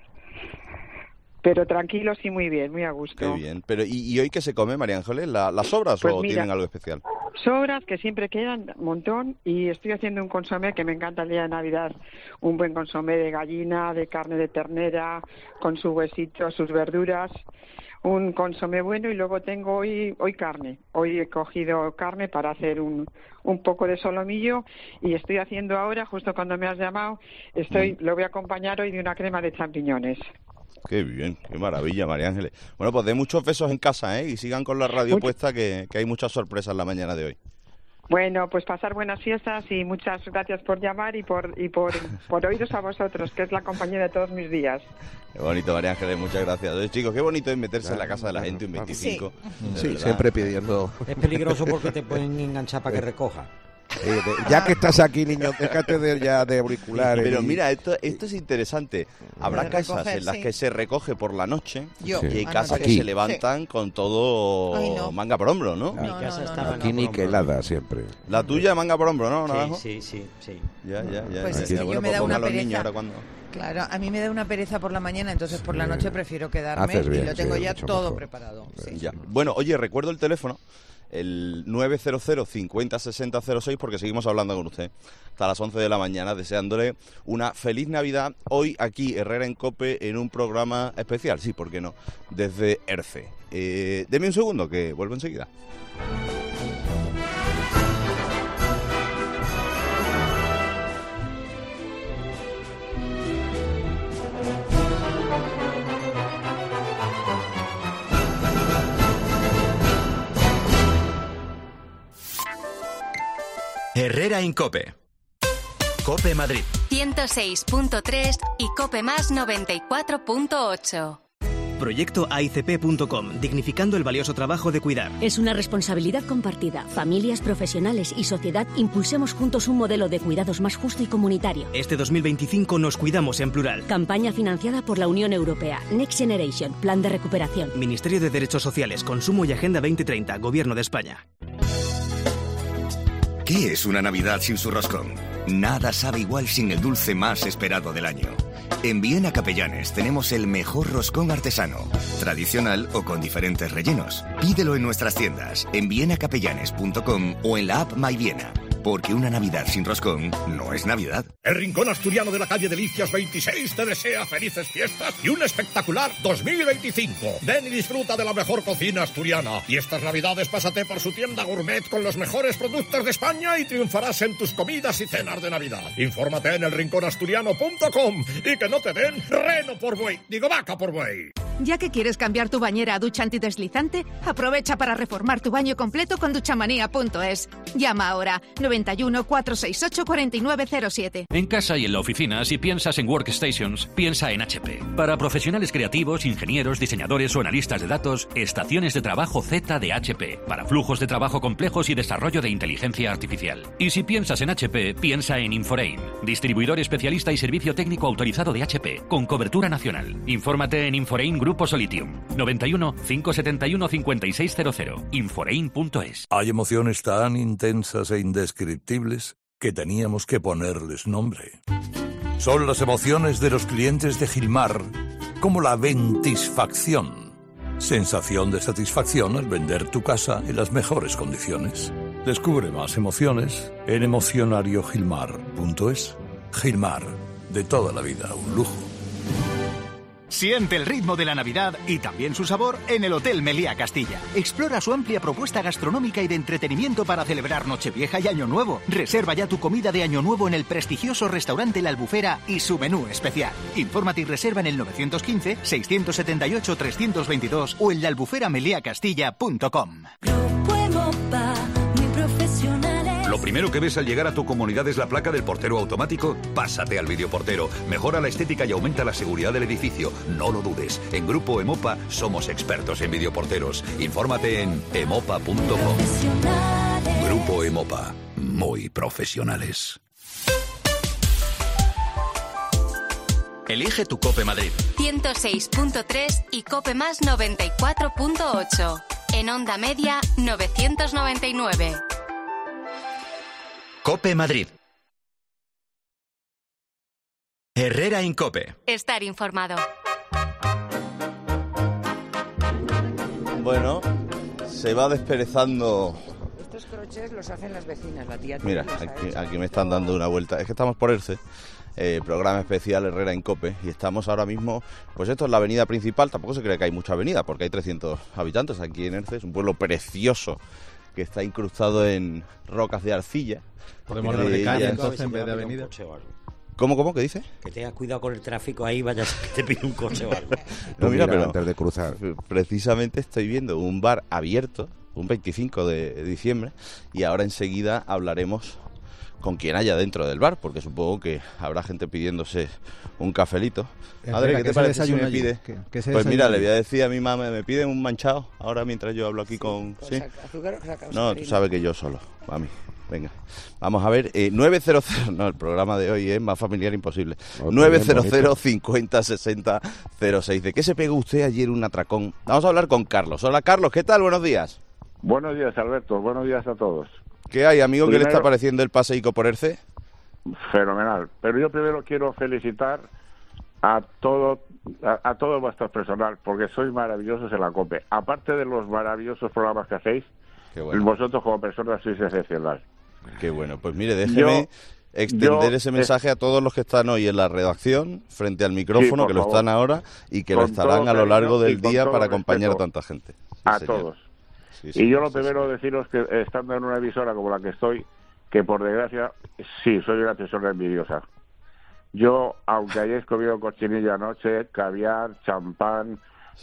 Pero tranquilos y muy bien, muy a gusto. Qué bien. Pero ¿y hoy qué se come, María Ángeles? ¿Las sobras Pues o mira, tienen algo especial? Sobras que siempre quedan un montón y estoy haciendo un consomé que me encanta el día de Navidad. Un buen consomé de gallina, de carne de ternera, con su huesito, sus verduras. Un consomé bueno y luego tengo hoy carne. Hoy he cogido carne para hacer un poco de solomillo y estoy haciendo ahora, justo cuando me has llamado, lo voy a acompañar hoy de una crema de champiñones. Qué bien, qué maravilla, María Ángeles. Bueno, pues de muchos besos en casa, ¿eh? Y sigan con la radio puesta, que hay muchas sorpresas en la mañana de hoy. Bueno, pues pasar buenas fiestas y muchas gracias por llamar y por oíros a vosotros, que es la compañía de todos mis días. Qué bonito, María Ángeles, muchas gracias. Oye, chicos, qué bonito es meterse en la casa de la gente un 25. Sí, siempre pidiendo. Es peligroso porque te pueden enganchar para que recoja. Ya que estás aquí, niño, déjate de auriculares. Pero mira, esto es interesante. Habrá De casas recoger, en las sí. que se recoge por la noche Yo, y hay anoche. casas que Aquí. se levantan con todo Ay, no. manga por hombro, ¿no? Mi casa estaba Aquí niquelada siempre. La tuya manga por hombro, ¿no, Naranjo? Sí. Ya. Pues es Ya, que bueno, yo me pues da ponga una a los pereza. niños ahora cuando... Claro, a mí me da una pereza por la mañana, entonces por la noche prefiero quedarme Haces bien, y lo tengo sí, ya mucho todo mejor. preparado. Sí. Ya. Bueno, oye, recuerdo el teléfono, el 900 50 60 06, porque seguimos hablando con usted hasta las 11 de la mañana, deseándole una feliz Navidad. Hoy aquí, Herrera en COPE, en un programa especial, sí, ¿por qué no? Desde ERCE. Deme un segundo, que vuelvo enseguida. Herrera en COPE. COPE Madrid. 106.3 y Cope Más 94.8. Proyecto AICP.com, dignificando el valioso trabajo de cuidar. Es una responsabilidad compartida. Familias, profesionales y sociedad impulsemos juntos un modelo de cuidados más justo y comunitario. Este 2025 nos cuidamos en plural. Campaña financiada por la Unión Europea. Next Generation, Plan de Recuperación. Ministerio de Derechos Sociales, Consumo y Agenda 2030, Gobierno de España. ¿Qué es una Navidad sin su roscón? Nada sabe igual sin el dulce más esperado del año. En Viena Capellanes tenemos el mejor roscón artesano, tradicional o con diferentes rellenos. Pídelo en nuestras tiendas, en vienacapellanes.com o en la app MyViena. Porque una Navidad sin roscón no es Navidad. El Rincón Asturiano de la calle Delicias 26 te desea felices fiestas y un espectacular 2025. Ven y disfruta de la mejor cocina asturiana. Y estas Navidades pásate por su tienda gourmet con los mejores productos de España y triunfarás en tus comidas y cenas de Navidad. Infórmate en elrinconasturiano.com y que no te den reno por buey, digo vaca por buey. Ya que quieres cambiar tu bañera a ducha antideslizante, aprovecha para reformar tu baño completo con duchamanía.es. Llama ahora 91 468 4907. En casa y en la oficina, si piensas en workstations, piensa en HP. Para profesionales creativos, ingenieros, diseñadores o analistas de datos, estaciones de trabajo Z de HP. Para flujos de trabajo complejos y desarrollo de inteligencia artificial. Y si piensas en HP, piensa en Inforein, distribuidor especialista y servicio técnico autorizado de HP, con cobertura nacional. Infórmate en Inforein Grupo Solitium. 91 571 5600. Inforein.es. Hay emociones tan intensas e indescriptibles que teníamos que ponerles nombre. Son las emociones de los clientes de Gilmar, como la ventisfacción. Sensación de satisfacción al vender tu casa en las mejores condiciones. Descubre más emociones en emocionariogilmar.es. Gilmar, de toda la vida, un lujo. Siente el ritmo de la Navidad y también su sabor en el Hotel Meliá Castilla. Explora su amplia propuesta gastronómica y de entretenimiento para celebrar Nochevieja y Año Nuevo. Reserva ya tu comida de Año Nuevo en el prestigioso restaurante La Albufera y su menú especial. Infórmate y reserva en el 915-678-322 o en laalbuferameliacastilla.com. Lo primero que ves al llegar a tu comunidad es la placa del portero automático. Pásate al videoportero. Mejora la estética y aumenta la seguridad del edificio. No lo dudes. En Grupo Emopa somos expertos en videoporteros. Infórmate en emopa.com. Grupo Emopa. Muy profesionales. Elige tu Cope Madrid. 106.3 y Cope Más 94.8. En onda media 999. Cope Madrid. Herrera Incope. Estar informado. Bueno, se va desperezando. Estos crochets los hacen las vecinas, la tía. Mira, aquí me están dando una vuelta. Es que estamos por Erce, programa especial Herrera Incope, y estamos ahora mismo, pues esto es la avenida principal. Tampoco se cree que hay mucha avenida, porque hay 300 habitantes aquí en Erce. Es un pueblo precioso que está incrustado en rocas de arcilla. ¿Podemos hablar de calle entonces en vez de avenida? ¿Cómo? ¿Qué dice? Que tengas cuidado con el tráfico ahí, vaya que te pide un coche o algo. No, mira, pero antes de cruzar. Precisamente estoy viendo un bar abierto, un 25 de diciembre, y ahora enseguida hablaremos con quien haya dentro del bar, porque supongo que habrá gente pidiéndose un cafelito. Madre, ¿qué te parece si me pide? Pues mira, le voy a decir a mi mamá, me pide un manchado ahora mientras yo hablo aquí con... ¿Sí? ¿Azúcar o cacao? No, tú sabes que yo solo, mami. Venga, vamos a ver, 900, no, el programa de hoy es más familiar imposible. 900 50 60 06. ¿De qué se pegó usted ayer un atracón? Vamos a hablar con Carlos. Hola Carlos, ¿qué tal? Buenos días. Buenos días, Alberto, buenos días a todos. ¿Qué hay, amigo? ¿Qué le está pareciendo el paseico por Erce? Fenomenal, pero yo primero quiero felicitar a todo vuestro personal, porque sois maravillosos en la COPE. Aparte de los maravillosos programas que hacéis, vosotros como personas sois excepcional. Qué bueno, pues mire, déjeme extender ese mensaje a todos los que están hoy en la redacción, frente al micrófono, que lo están ahora y que lo estarán a lo largo del día para acompañar a tanta gente. Sí, a señor. Todos. Sí, y yo lo primero deciros que estando en una emisora como la que estoy, que por desgracia, sí, soy una persona envidiosa. Yo, aunque hayáis comido cochinilla anoche, caviar, champán,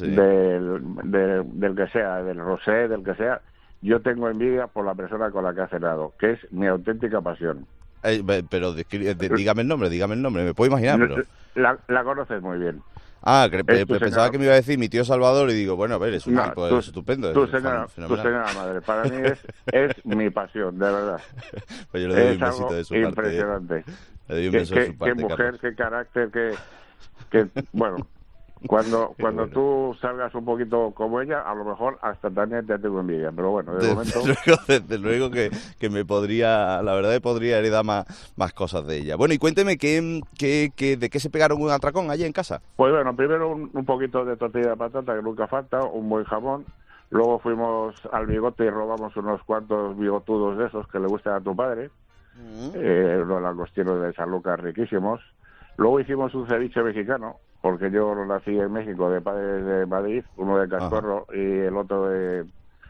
del que sea, del rosé, del que sea, yo tengo envidia por la persona con la que ha cenado, que es mi auténtica pasión. Pero dígame el nombre, me puedo imaginar, pero... La conoces muy bien. Ah, pensaba que me iba a decir mi tío Salvador y digo, bueno, a ver, es un tipo estupendo. Tu señora madre, para mí es mi pasión, de verdad. Pues yo le doy un besito de su parte. Impresionante. Le doy un beso de su parte, qué mujer, Carlos. qué carácter, que bueno... Cuando tú salgas un poquito como ella, a lo mejor hasta también te tengo envidia, pero bueno, de momento... Desde luego que me podría, la verdad, podría heredar más cosas de ella. Bueno, y cuénteme, ¿de qué se pegaron un atracón allí en casa? Pues bueno, primero un poquito de tortilla de patata, que nunca falta, un buen jamón, luego fuimos al Bigote y robamos unos cuantos bigotudos de esos que le gustan a tu padre, los langostinos de San Lucas riquísimos, luego hicimos un ceviche mexicano, porque yo nací en México de padres de Madrid, uno de Cascorro y el otro de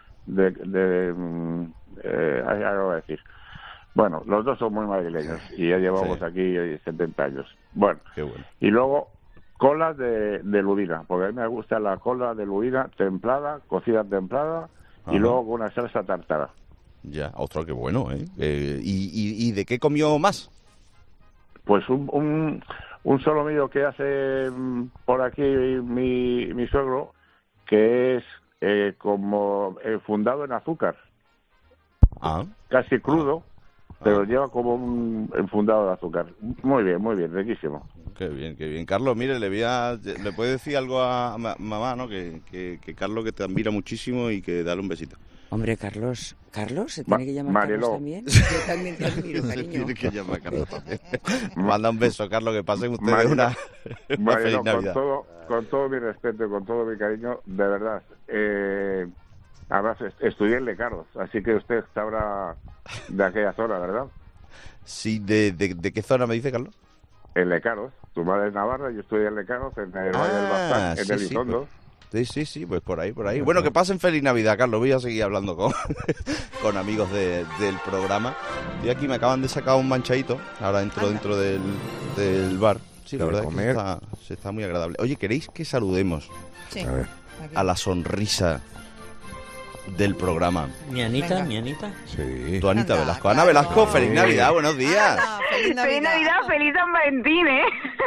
algo voy a decir. Bueno, los dos son muy madrileños y ya llevamos aquí 70 años. Bueno, qué bueno. Y luego colas de lubina, porque a mí me gusta la cola de lubina templada, cocida templada, y luego con una salsa tartara. Ya, ostras, qué bueno, ¿eh? ¿Y de qué comió más? Pues un solomillo que hace por aquí mi suegro, que es como fundado en azúcar. Casi crudo, pero lleva como un enfundado de azúcar. Muy bien, riquísimo. Qué bien, qué bien. Carlos, mire, le puede decir algo a mamá, ¿no? Que Carlos, que te admira muchísimo y que dale un besito. Hombre, Carlos, ¿se tiene que llamar Mariló. Carlos también? Yo también te admiro, Se cariño. tiene que llamar Carlos también. Manda un beso, Carlos, que pasen ustedes Mariló, una Mariló, feliz Navidad. con todo mi respeto y con todo mi cariño, de verdad. Además, estudié en Lecaros, así que usted sabrá de aquella zona, ¿verdad? Sí, ¿de qué zona me dice, Carlos? En Lecaros. Tu madre es navarra, yo estudié en Lecaros, en el Valle del Baztán, en sí, Elizondo. Sí, pues por ahí. Bueno, que pasen feliz Navidad, Carlos. Voy a seguir hablando con amigos del programa. Y aquí me acaban de sacar un manchadito, ahora dentro del bar. Sí, la verdad es que está muy agradable. Oye, ¿queréis que saludemos a la sonrisa del programa? ¿Mi Anita? Sí. Tu Anita Velasco. Ana Velasco, feliz Navidad, buenos días. Feliz Navidad, feliz San Valentín, ¿eh?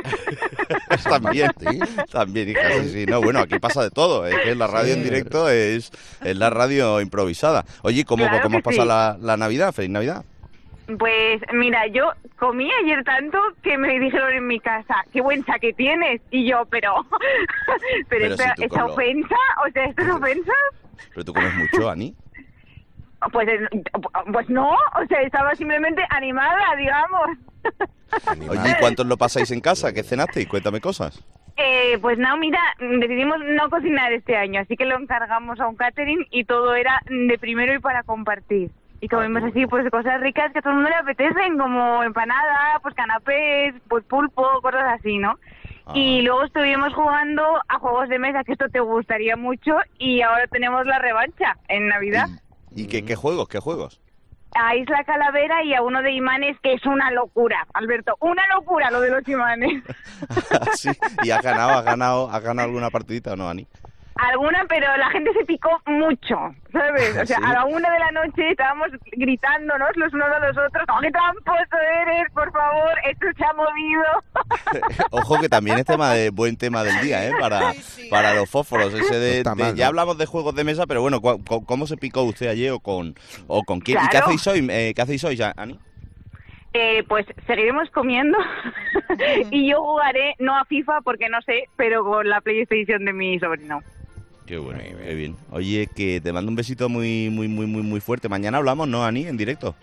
También, hija, sí. No, bueno, aquí pasa de todo. Es que la radio en directo es la radio improvisada. Oye, ¿cómo has pasado la Navidad? ¡Feliz Navidad! Pues mira, yo comí ayer tanto que me dijeron en mi casa, qué buen saque tienes. Y yo, pero esta ofensa, o sea, ¿esto es ofensa? ¿Pero tú comes mucho, Ani? Pues no, o sea, estaba simplemente animada, digamos. Oye, ¿y cuántos lo pasáis en casa? ¿Qué cenasteis? Cuéntame cosas. Pues no, mira, decidimos no cocinar este año, así que lo encargamos a un catering y todo era de primero y para compartir. Y comemos así, pues cosas ricas que a todo el mundo le apetecen, como empanada, pues canapés, pues pulpo, cosas así, ¿no? Y luego estuvimos jugando a juegos de mesa, que esto te gustaría mucho, y ahora tenemos la revancha en Navidad. ¿Y qué juegos? ¿Qué juegos? A Isla Calavera y a uno de imanes, que es una locura, Alberto, una locura lo de los imanes. Sí. ¿Y has ganado alguna partidita o no, Ani? Alguna, pero la gente se picó mucho, ¿sabes? O sea, ¿Sí? a la 1 de la noche estábamos gritándonos los unos a los otros, ¡oh, qué tramposo eres, por favor! ¡Esto se ha movido! Ojo que también es buen tema del día, ¿eh? Para los fósforos. Ya hablamos de juegos de mesa, pero bueno, ¿cómo se picó usted ayer o con quién? Claro. ¿Y qué hacéis hoy, Ani? Pues seguiremos comiendo y yo jugaré, no a FIFA porque no sé, pero con la PlayStation de mi sobrino. Qué bueno, qué bien. Oye, que te mando un besito muy, muy, muy, muy, muy fuerte. Mañana hablamos, ¿no, Ani? En directo.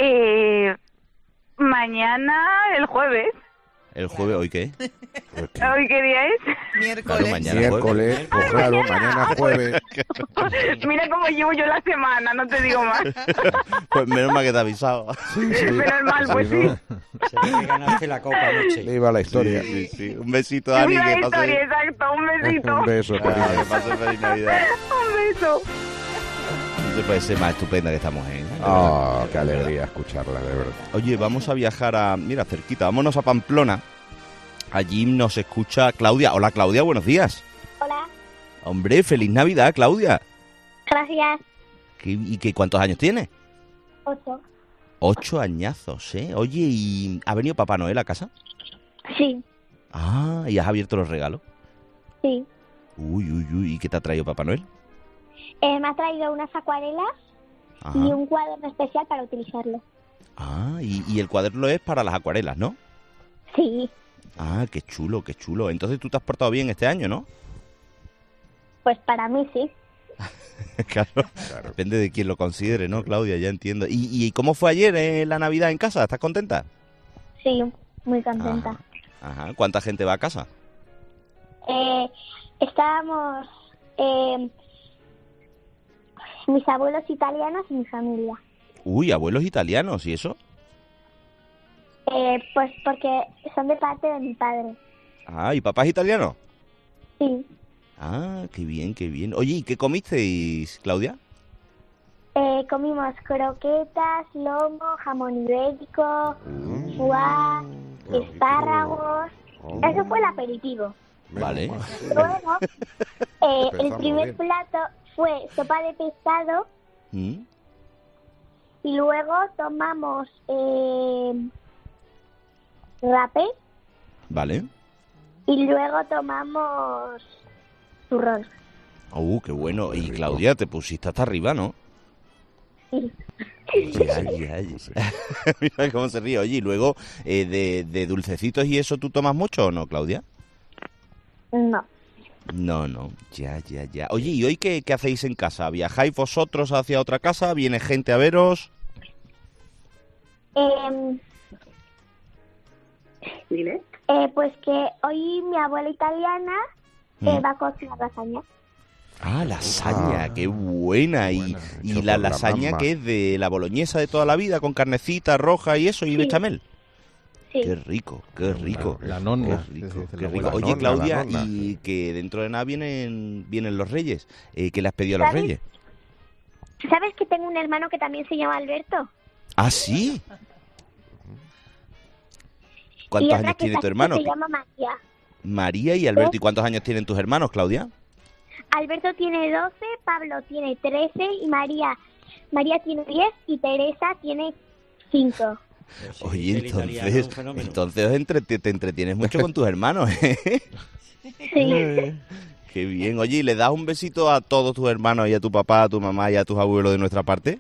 Mañana, el jueves. ¿El jueves? ¿Hoy qué? ¿Hoy qué día es? Miércoles. Miércoles, pues claro, mañana jueves. Mira cómo llevo yo la semana, no te digo más. Pues menos mal que te he avisado. Menos mal, pues sí. Se ve que ganaste la copa anoche. Le iba la historia. Sí. Un besito, Ani. Viva Que la pase... historia, exacto, un besito. Un beso, que pase feliz Navidad. Un beso. No se puede ser más estupenda que estamos, ¿eh? Oh, qué alegría escucharla, de verdad. Oye, vamos a viajar mira, cerquita, vámonos a Pamplona. Allí nos escucha Claudia. Hola, Claudia, buenos días. Hola. Hombre, feliz Navidad, Claudia. Gracias. ¿Cuántos años tienes? 8. 8 añazos, ¿eh? Oye, ¿y ha venido Papá Noel a casa? Sí. Ah, ¿y has abierto los regalos? Sí. Uy, ¿y qué te ha traído Papá Noel? Me ha traído unas acuarelas y un cuaderno especial para utilizarlo. Ah, y el cuaderno es para las acuarelas, ¿no? Sí. Ah, qué chulo, qué chulo. Entonces tú te has portado bien este año, ¿no? Pues para mí sí. Claro. Depende de quién lo considere, ¿no, Claudia? Ya entiendo. ¿Y cómo fue ayer la Navidad en casa? ¿Estás contenta? Sí, muy contenta. Ajá. ¿Cuánta gente va a casa? Estábamos mis abuelos italianos y mi familia. Uy, abuelos italianos, ¿y eso? Pues porque son de parte de mi padre. Ah, ¿y papá es italiano? Sí. Ah, qué bien, qué bien. Oye, ¿y qué comisteis, Claudia? Comimos croquetas, lomo, jamón ibérico, foie, espárragos. Eso fue el aperitivo. Vale. Luego, el primer plato fue sopa de pescado. Y luego tomamos rapé. Vale. Y luego tomamos turrón. Qué bueno. Y Claudia, te pusiste hasta arriba, ¿no? Sí. Ya. Mira cómo se ríe. Oye, y luego, de dulcecitos y eso, ¿tú tomas mucho o no, Claudia? No. No. Ya. Oye, ¿y hoy qué hacéis en casa? ¿Viajáis vosotros hacia otra casa? ¿Viene gente a veros? Dile. Pues que hoy mi abuela italiana va a cocinar lasaña. Lasaña, qué buena. Y la por la lasaña mamá. que es de la boloñesa de toda la vida, con carnecita roja y eso, y bechamel. Sí. Qué rico. La nonna. Qué rico. La abuela. Oye, nonna, Claudia, la nonna. y que dentro de nada vienen los reyes. ¿Qué le has pedido a los ¿Sabes? reyes? ¿Sabes que tengo un hermano que también se llama Alberto? ¿Ah, sí? Y ¿Cuántos otra años que tiene tu se hermano? llama María. María y Alberto. ¿Y cuántos años tienen tus hermanos, Claudia? Alberto tiene 12, Pablo tiene 13 y María tiene 10 y Teresa tiene 5. Oye, el italiano es un fenómeno. entonces te entretienes mucho con tus hermanos, ¿eh? Sí. Qué bien. Oye, ¿y le das un besito a todos tus hermanos y a tu papá, a tu mamá y a tus abuelos de nuestra parte?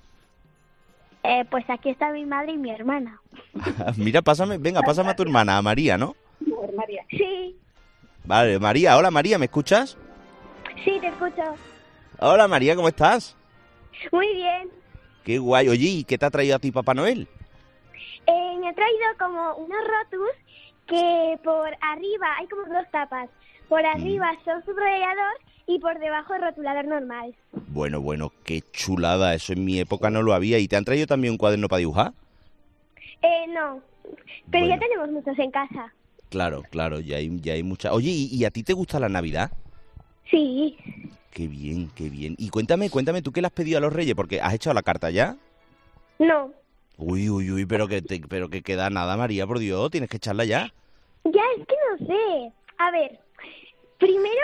Pues aquí está mi madre y mi hermana. Mira, pásame a tu hermana, a María, ¿no? María. Sí, Vale, María. Hola, María, ¿me escuchas? sí, te escucho. Hola, María, ¿cómo estás? Muy bien. Qué guay. Oye, ¿y qué te ha traído a ti Papá Noel? Me ha traído como unos rotus que por arriba hay como 2 tapas. Por arriba son subrayador y por debajo el rotulador normal. Bueno, qué chulada. Eso en mi época no lo había. ¿Y te han traído también un cuaderno para dibujar? No, pero Bueno. ya tenemos muchos en casa. Claro, ya hay mucha. Oye, ¿y a ti te gusta la Navidad? Sí. Qué bien. Y cuéntame, ¿tú qué le has pedido a los reyes? Porque ¿has echado la carta ya? No. Uy, pero que queda nada, María, por Dios, tienes que echarla ya. Ya, es que no sé. A ver, primero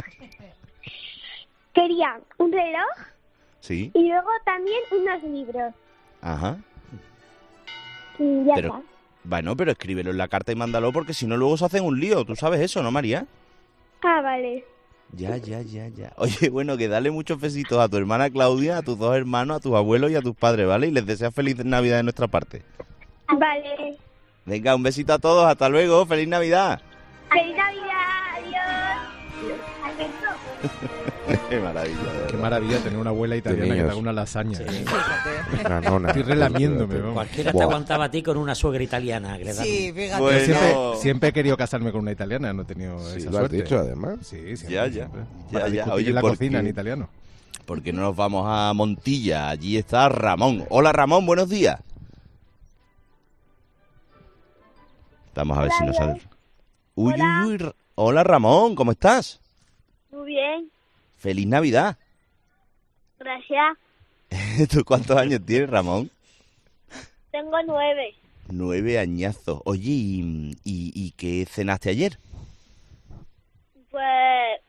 quería un reloj Sí. y luego también unos libros. Ajá. Y ya Pero, está. bueno, pero escríbelo en la carta y mándalo porque si no luego se hacen un lío. Tú sabes eso, ¿no, María? Ah, vale. Ya. Oye, bueno, que dale muchos besitos a tu hermana Claudia, a tus 2 hermanos, a tus abuelos y a tus padres, ¿vale? Y les deseas feliz Navidad de nuestra parte. Vale. Venga, un besito a todos, hasta luego, feliz Navidad. ¡Feliz Navidad! ¡Adiós! Alberto. Qué maravilla, de verdad. Qué maravilla tener una abuela italiana que te haga una lasaña. Una nona. Estoy relamiéndome. vamos. Cualquiera te aguantaba a ti con una suegra italiana. Que le dan- Sí, fíjate. Bueno. Siempre he querido casarme con una italiana, no he tenido Sí, esa lo has suerte. dicho, además. Sí, siempre. Ya. siempre. Ya. Para discutir Oye, en la ¿por cocina qué? en italiano. Porque no nos vamos a Montilla. Allí está Ramón. Hola, Ramón, buenos días. Vamos a ver si nos sale. Uy. Hola, Ramón, ¿cómo estás? Muy bien. Feliz Navidad. Gracias. ¿Tú cuántos años tienes, Ramón? Tengo 9. 9 añazos. Oye, ¿y qué cenaste ayer? Pues,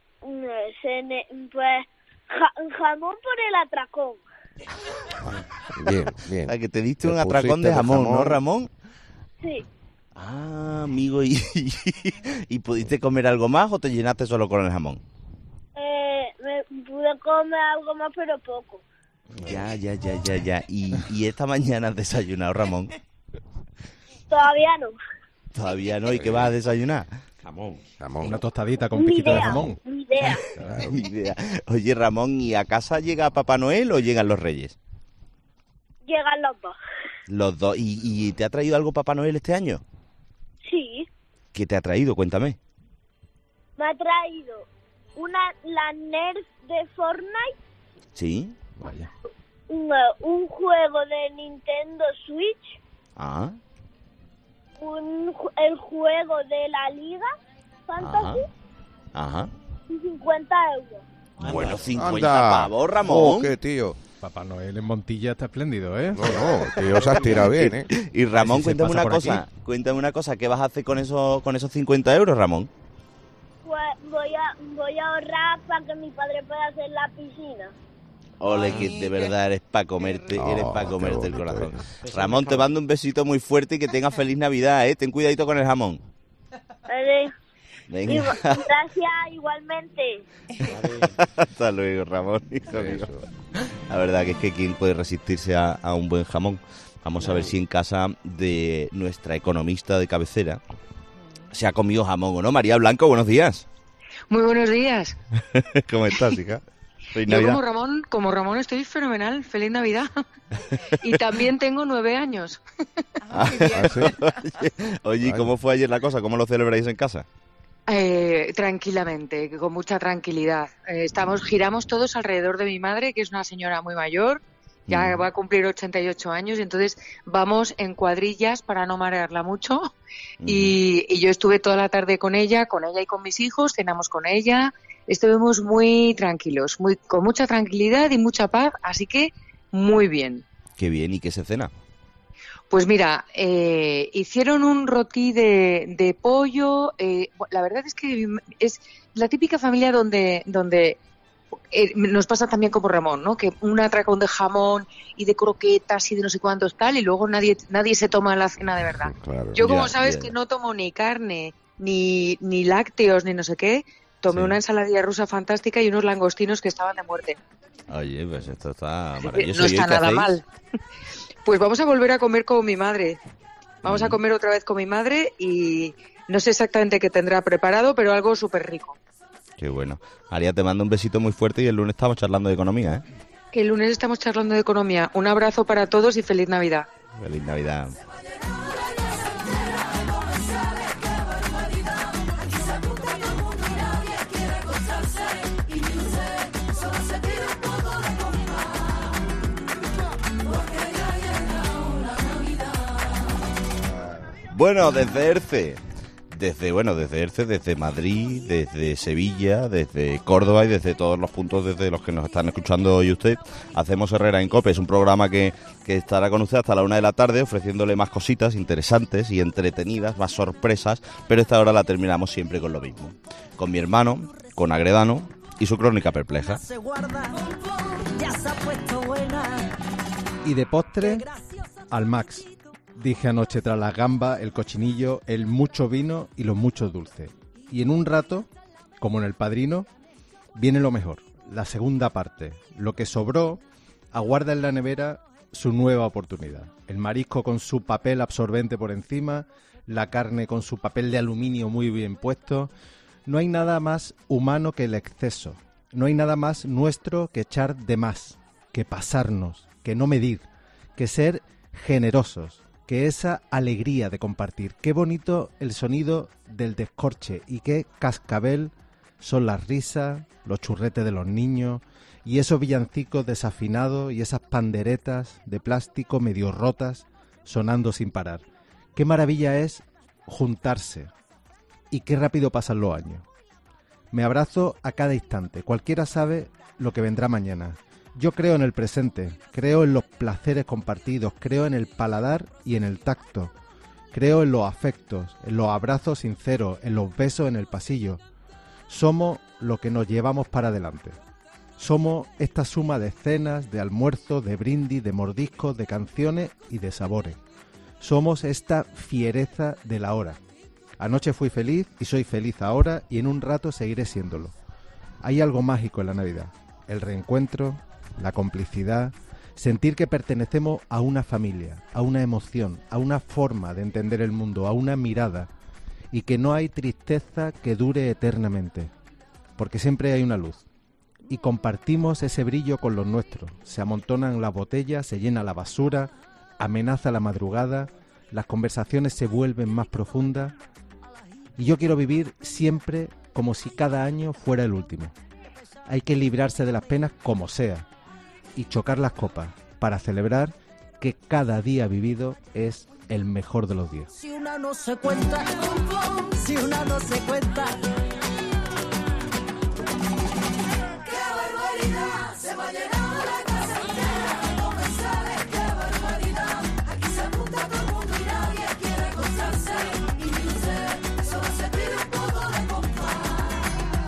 jamón por el atracón. Bien. O sea, que te diste Te un atracón de pusiste jamón, ¿no, Ramón? Sí. Ah, amigo, ¿y pudiste comer algo más o te llenaste solo con el jamón? Me pude comer algo más, pero poco. Ya. ¿Y esta mañana has desayunado, Ramón? Todavía no. Todavía no. ¿Y qué vas a desayunar? Jamón. Una tostadita con piquito de jamón. Ni idea. Ni idea. Oye, Ramón, ¿y a casa llega Papá Noel o llegan los Reyes? Llegan los dos. Los dos. ¿Y te ha traído algo Papá Noel este año? Sí. ¿Qué te ha traído? Cuéntame. Me ha traído la Nerf de Fortnite, Sí. Vaya. un juego de Nintendo Switch, Ah. el juego de la Liga Fantasy Ajá. y 50 euros. Bueno, 50 Anda. pavos, Ramón. ¿Qué tío? Papá Noel en Montilla está espléndido, ¿eh? No, tío, se has tirado bien, ¿eh? Y Ramón, Si se cuéntame pasa una por cosa. Cuéntame una cosa. ¿Qué vas a hacer con esos 50 euros, Ramón? voy a ahorrar para que mi padre pueda hacer la piscina. Ole, que de verdad eres para comerte el corazón. Ramón, te mando un besito muy fuerte y que tengas feliz Navidad, ¿eh? Ten cuidadito con el jamón. Vale. Venga. Gracias, igualmente. Hasta luego, Ramón. La verdad que es que quién puede resistirse a un buen jamón. Vamos a ver si en casa de nuestra economista de cabecera se ha comido jamón o no. María Blanco, buenos días. Muy buenos días. ¿Cómo estás, hija? Feliz Yo Navidad. como Ramón estoy fenomenal. Feliz Navidad. Y también tengo 9 años. Oye, ¿cómo fue ayer la cosa? ¿Cómo lo celebráis en casa? Tranquilamente, con mucha tranquilidad. Giramos todos alrededor de mi madre, que es una señora muy mayor. Ya va a cumplir 88 años y entonces vamos en cuadrillas para no marearla mucho. Y yo estuve toda la tarde con ella y con mis hijos, cenamos con ella. Estuvimos muy tranquilos, con mucha tranquilidad y mucha paz, así que muy bien. Qué bien, ¿y qué se cena? Pues mira, hicieron un rotí de pollo. La verdad es que es la típica familia donde nos pasa también como Ramón, ¿no? Que un atracón de jamón y de croquetas y de no sé cuántos tal, y luego nadie se toma la cena de verdad. Claro, yo, como sabes, que no tomo ni carne, ni lácteos, ni no sé qué, tomé una ensaladilla rusa fantástica y unos langostinos que estaban de muerte. Oye, pues esto está maravilloso. No está nada mal. Pues vamos a volver a comer con mi madre. Vamos a comer otra vez con mi madre y no sé exactamente qué tendrá preparado, pero algo súper rico. Qué bueno. María, te mando un besito muy fuerte y el lunes estamos charlando de economía, ¿eh? Que el lunes estamos charlando de economía. Un abrazo para todos y feliz Navidad. Feliz Navidad. Bueno, desde Erce. Desde Madrid, desde Sevilla, desde Córdoba y desde todos los puntos desde los que nos están escuchando hoy usted, hacemos Herrera en COPE. Es un programa que estará con usted hasta la 1 de la tarde, ofreciéndole más cositas interesantes y entretenidas, más sorpresas, pero esta hora la terminamos siempre con lo mismo. Con mi hermano, con Agredano y su crónica perpleja. Y de postre, al Max. Dije anoche tras las gambas, el cochinillo, el mucho vino y los muchos dulces. Y en un rato, como en El Padrino, viene lo mejor, la segunda parte. Lo que sobró aguarda en la nevera su nueva oportunidad. El marisco con su papel absorbente por encima, la carne con su papel de aluminio muy bien puesto. No hay nada más humano que el exceso. No hay nada más nuestro que echar de más, que pasarnos, que no medir, que ser generosos. Que esa alegría de compartir. Qué bonito el sonido del descorche y qué cascabel son las risas, los churretes de los niños y esos villancicos desafinados y esas panderetas de plástico medio rotas sonando sin parar. Qué maravilla es juntarse y qué rápido pasan los años. Me abrazo a cada instante. Cualquiera sabe lo que vendrá mañana. Yo creo en el presente, creo en los placeres compartidos, creo en el paladar y en el tacto, creo en los afectos, en los abrazos sinceros, en los besos en el pasillo. Somos lo que nos llevamos para adelante. Somos esta suma de cenas, de almuerzos, de brindis, de mordiscos, de canciones y de sabores. Somos esta fiereza de la hora. Anoche fui feliz y soy feliz ahora y en un rato seguiré siéndolo. Hay algo mágico en la Navidad, el reencuentro, la complicidad, sentir que pertenecemos a una familia, a una emoción, a una forma de entender el mundo, a una mirada, y que no hay tristeza que dure eternamente, porque siempre hay una luz. Y compartimos ese brillo con los nuestros. Se amontonan las botellas, se llena la basura, amenaza la madrugada, las conversaciones se vuelven más profundas, y yo quiero vivir siempre como si cada año fuera el último. Hay que librarse de las penas como sea y chocar las copas para celebrar que cada día vivido es el mejor de los días. Si una no se cuenta, si una no se cuenta. ¡Qué barbaridad! Se va a llenar la casa entera. Comensales, qué barbaridad. Aquí se apunta todo el mundo y nadie quiere acostarse. Y dice, solo se pide un poco de compás.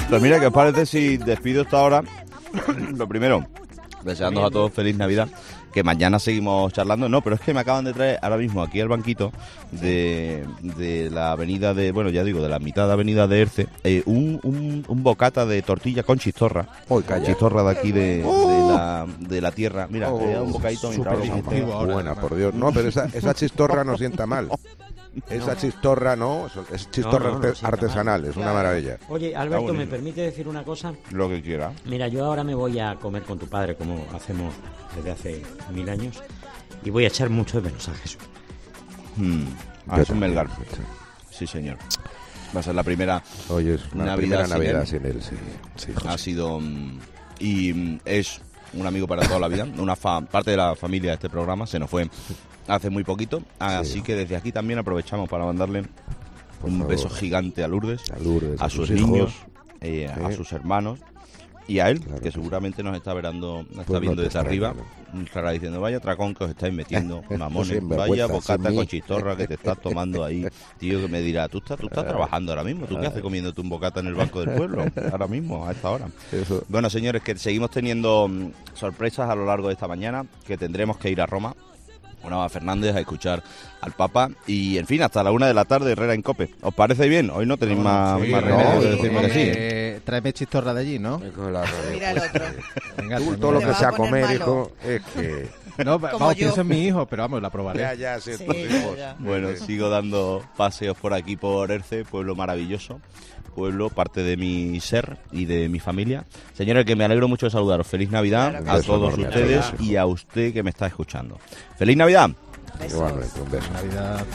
Pues mira, ¿qué os parece si despido esta hora? Lo primero, deseándoos a todos feliz Navidad. Que mañana seguimos charlando. No, pero es que me acaban de traer ahora mismo aquí al banquito de la avenida de, bueno, ya digo, de la mitad de avenida de Erce, un bocata de tortilla con chistorra. Chistorra de aquí de la tierra. Mira, un bocadito súper buena, por Dios. No, pero esa chistorra no sienta mal. Esa chistorra no, es chistorra artesanal, es una maravilla. Oye, Alberto, ¿me permite decir una cosa? Lo que quiera. Mira, yo ahora me voy a comer con tu padre, como hacemos desde hace 1000 años, y voy a echar mucho de menos a Jesús. A Jesús Melgar. Sí, señor. Va a ser la primera Navidad sin él. Sí, ha sido... y es un amigo para toda la vida, parte de la familia de este programa, se nos fue hace muy poquito, así que desde aquí también aprovechamos para mandarle un beso gigante a Lourdes, a sus niños, a sus hermanos y a él, que seguramente nos está viendo desde arriba, estará diciendo, vaya tracón que os estáis metiendo, mamones, vaya bocata con chistorra que te estás tomando ahí, tío, que me dirá, tú estás trabajando ahora mismo, ¿tú qué haces comiéndote un bocata en el banco del pueblo, ahora mismo, a esta hora? Bueno, señores, que seguimos teniendo sorpresas a lo largo de esta mañana, que tendremos que ir a Roma, a Fernández, a escuchar al Papa y, en fin, hasta la 1 de la tarde Herrera en COPE. ¿Os parece bien? Hoy no tenéis más remedio de decirme que sí. Tráeme chistorra de allí, ¿no? Mira el otro. Venga, todo lo que sea comer, hijo, es que... No, vamos, pienso en mi hijo, pero vamos, la probaré. Ya, Bueno, sigo dando paseos por aquí, por Erce, pueblo maravilloso. Pueblo, parte de mi ser y de mi familia. Señores, que me alegro mucho de saludaros. Feliz Navidad a todos ustedes y a usted que me está escuchando. ¡Feliz Navidad! Igualmente, un beso. Navidad.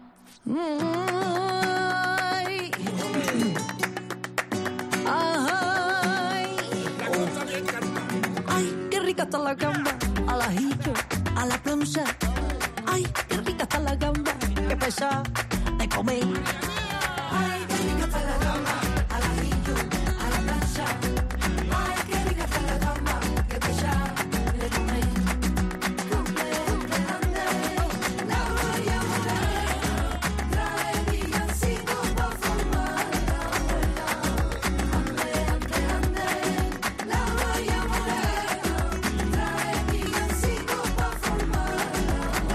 Ay, qué rica está la gamba, al ajillo, a la plancha. Ay, qué rica está la gamba, qué pesada de comer. Ay, qué rica está la gamba, al ajillo, a la plancha. Ay, qué rica está la gamba, qué pesada de comer. La gloria morena, trae villancico pa' formar la abuela. La gloria morena, trae villancico pa' formar la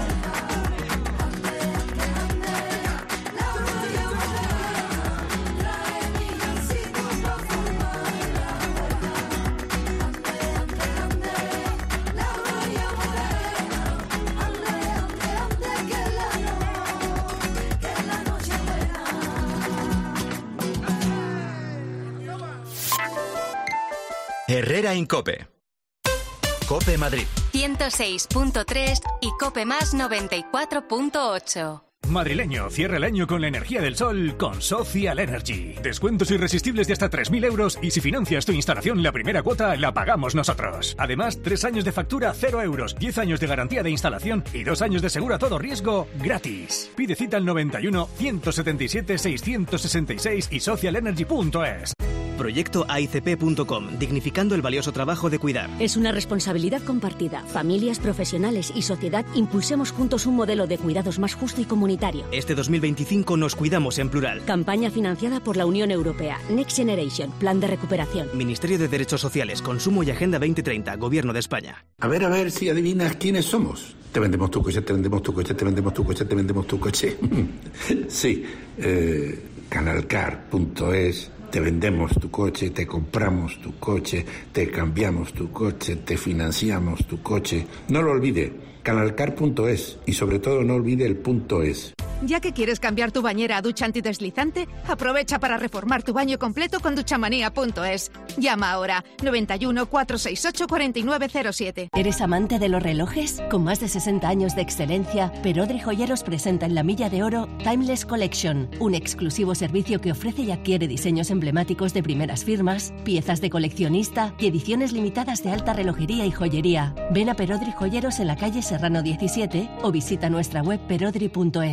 Herrera en COPE. COPE Madrid. 106.3 y COPE Más 94.8. Madrileño, cierra el año con la energía del sol con Social Energy. Descuentos irresistibles de hasta 3.000 euros y si financias tu instalación, la primera cuota la pagamos nosotros. Además, 3 años de factura 0 euros, 10 años de garantía de instalación y 2 años de seguro a todo riesgo gratis. Pide cita al 91 177 666 y socialenergy.es. Proyecto AICP.com, dignificando el valioso trabajo de cuidar. Es una responsabilidad compartida. Familias, profesionales y sociedad impulsemos juntos un modelo de cuidados más justo y comunitario. Este 2025 nos cuidamos en plural. Campaña financiada por la Unión Europea. Next Generation, Plan de Recuperación. Ministerio de Derechos Sociales, Consumo y Agenda 2030, Gobierno de España. A ver si adivinas quiénes somos. Te vendemos tu coche, te vendemos tu coche, te vendemos tu coche, te vendemos tu coche. Sí, Canalcar.es. Te vendemos tu coche, te compramos tu coche, te cambiamos tu coche, te financiamos tu coche. No lo olvide, canalcar.es y sobre todo no olvide el .es. Ya que quieres cambiar tu bañera a ducha antideslizante, aprovecha para reformar tu baño completo con duchamanía.es. Llama ahora 91 468 4907. ¿Eres amante de los relojes? Con más de 60 años de excelencia, Perodri Joyeros presenta en la Milla de Oro Timeless Collection, un exclusivo servicio que ofrece y adquiere diseños emblemáticos de primeras firmas, piezas de coleccionista y ediciones limitadas de alta relojería y joyería. Ven a Perodri Joyeros en la calle Serrano 17 o visita nuestra web perodri.es.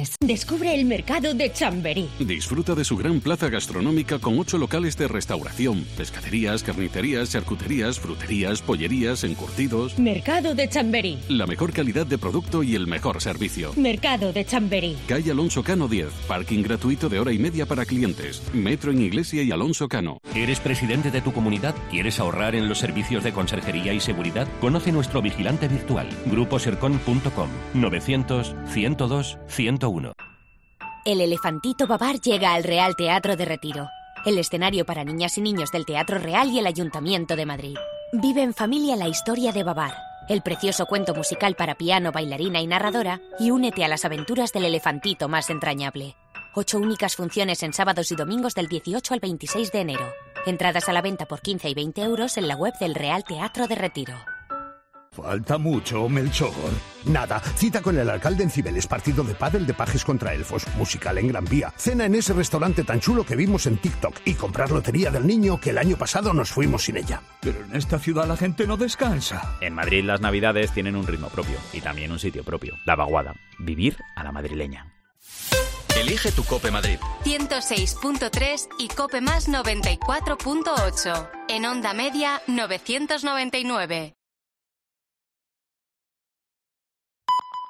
Descubre el mercado de Chamberí. Disfruta de su gran plaza gastronómica con 8 locales de restauración, pescaderías, carnicerías, charcuterías, fruterías, pollerías, encurtidos. Mercado de Chamberí. La mejor calidad de producto y el mejor servicio. Mercado de Chamberí. Calle Alonso Cano 10. Parking gratuito de 1.5 horas para clientes. Metro en Iglesia y Alonso Cano. ¿Eres presidente de tu comunidad? ¿Quieres ahorrar en los servicios de conserjería y seguridad? Conoce nuestro vigilante virtual. Gruposercon.com 900 102 101. El Elefantito Babar llega al Real Teatro de Retiro, el escenario para niñas y niños del Teatro Real y el Ayuntamiento de Madrid. Vive en familia la historia de Babar, el precioso cuento musical para piano, bailarina y narradora, y únete a las aventuras del elefantito más entrañable. 8 únicas funciones en sábados y domingos del 18 al 26 de enero. Entradas a la venta por 15 y 20 euros en la web del Real Teatro de Retiro. Falta mucho, Melchor. Nada, cita con el alcalde en Cibeles, partido de pádel de pajes contra elfos, musical en Gran Vía, cena en ese restaurante tan chulo que vimos en TikTok y comprar lotería del niño que el año pasado nos fuimos sin ella. Pero en esta ciudad la gente no descansa. En Madrid las navidades tienen un ritmo propio y también un sitio propio, La Vaguada. Vivir a la madrileña. Elige tu Cope Madrid. 106.3 y Cope Más 94.8. En onda media 999.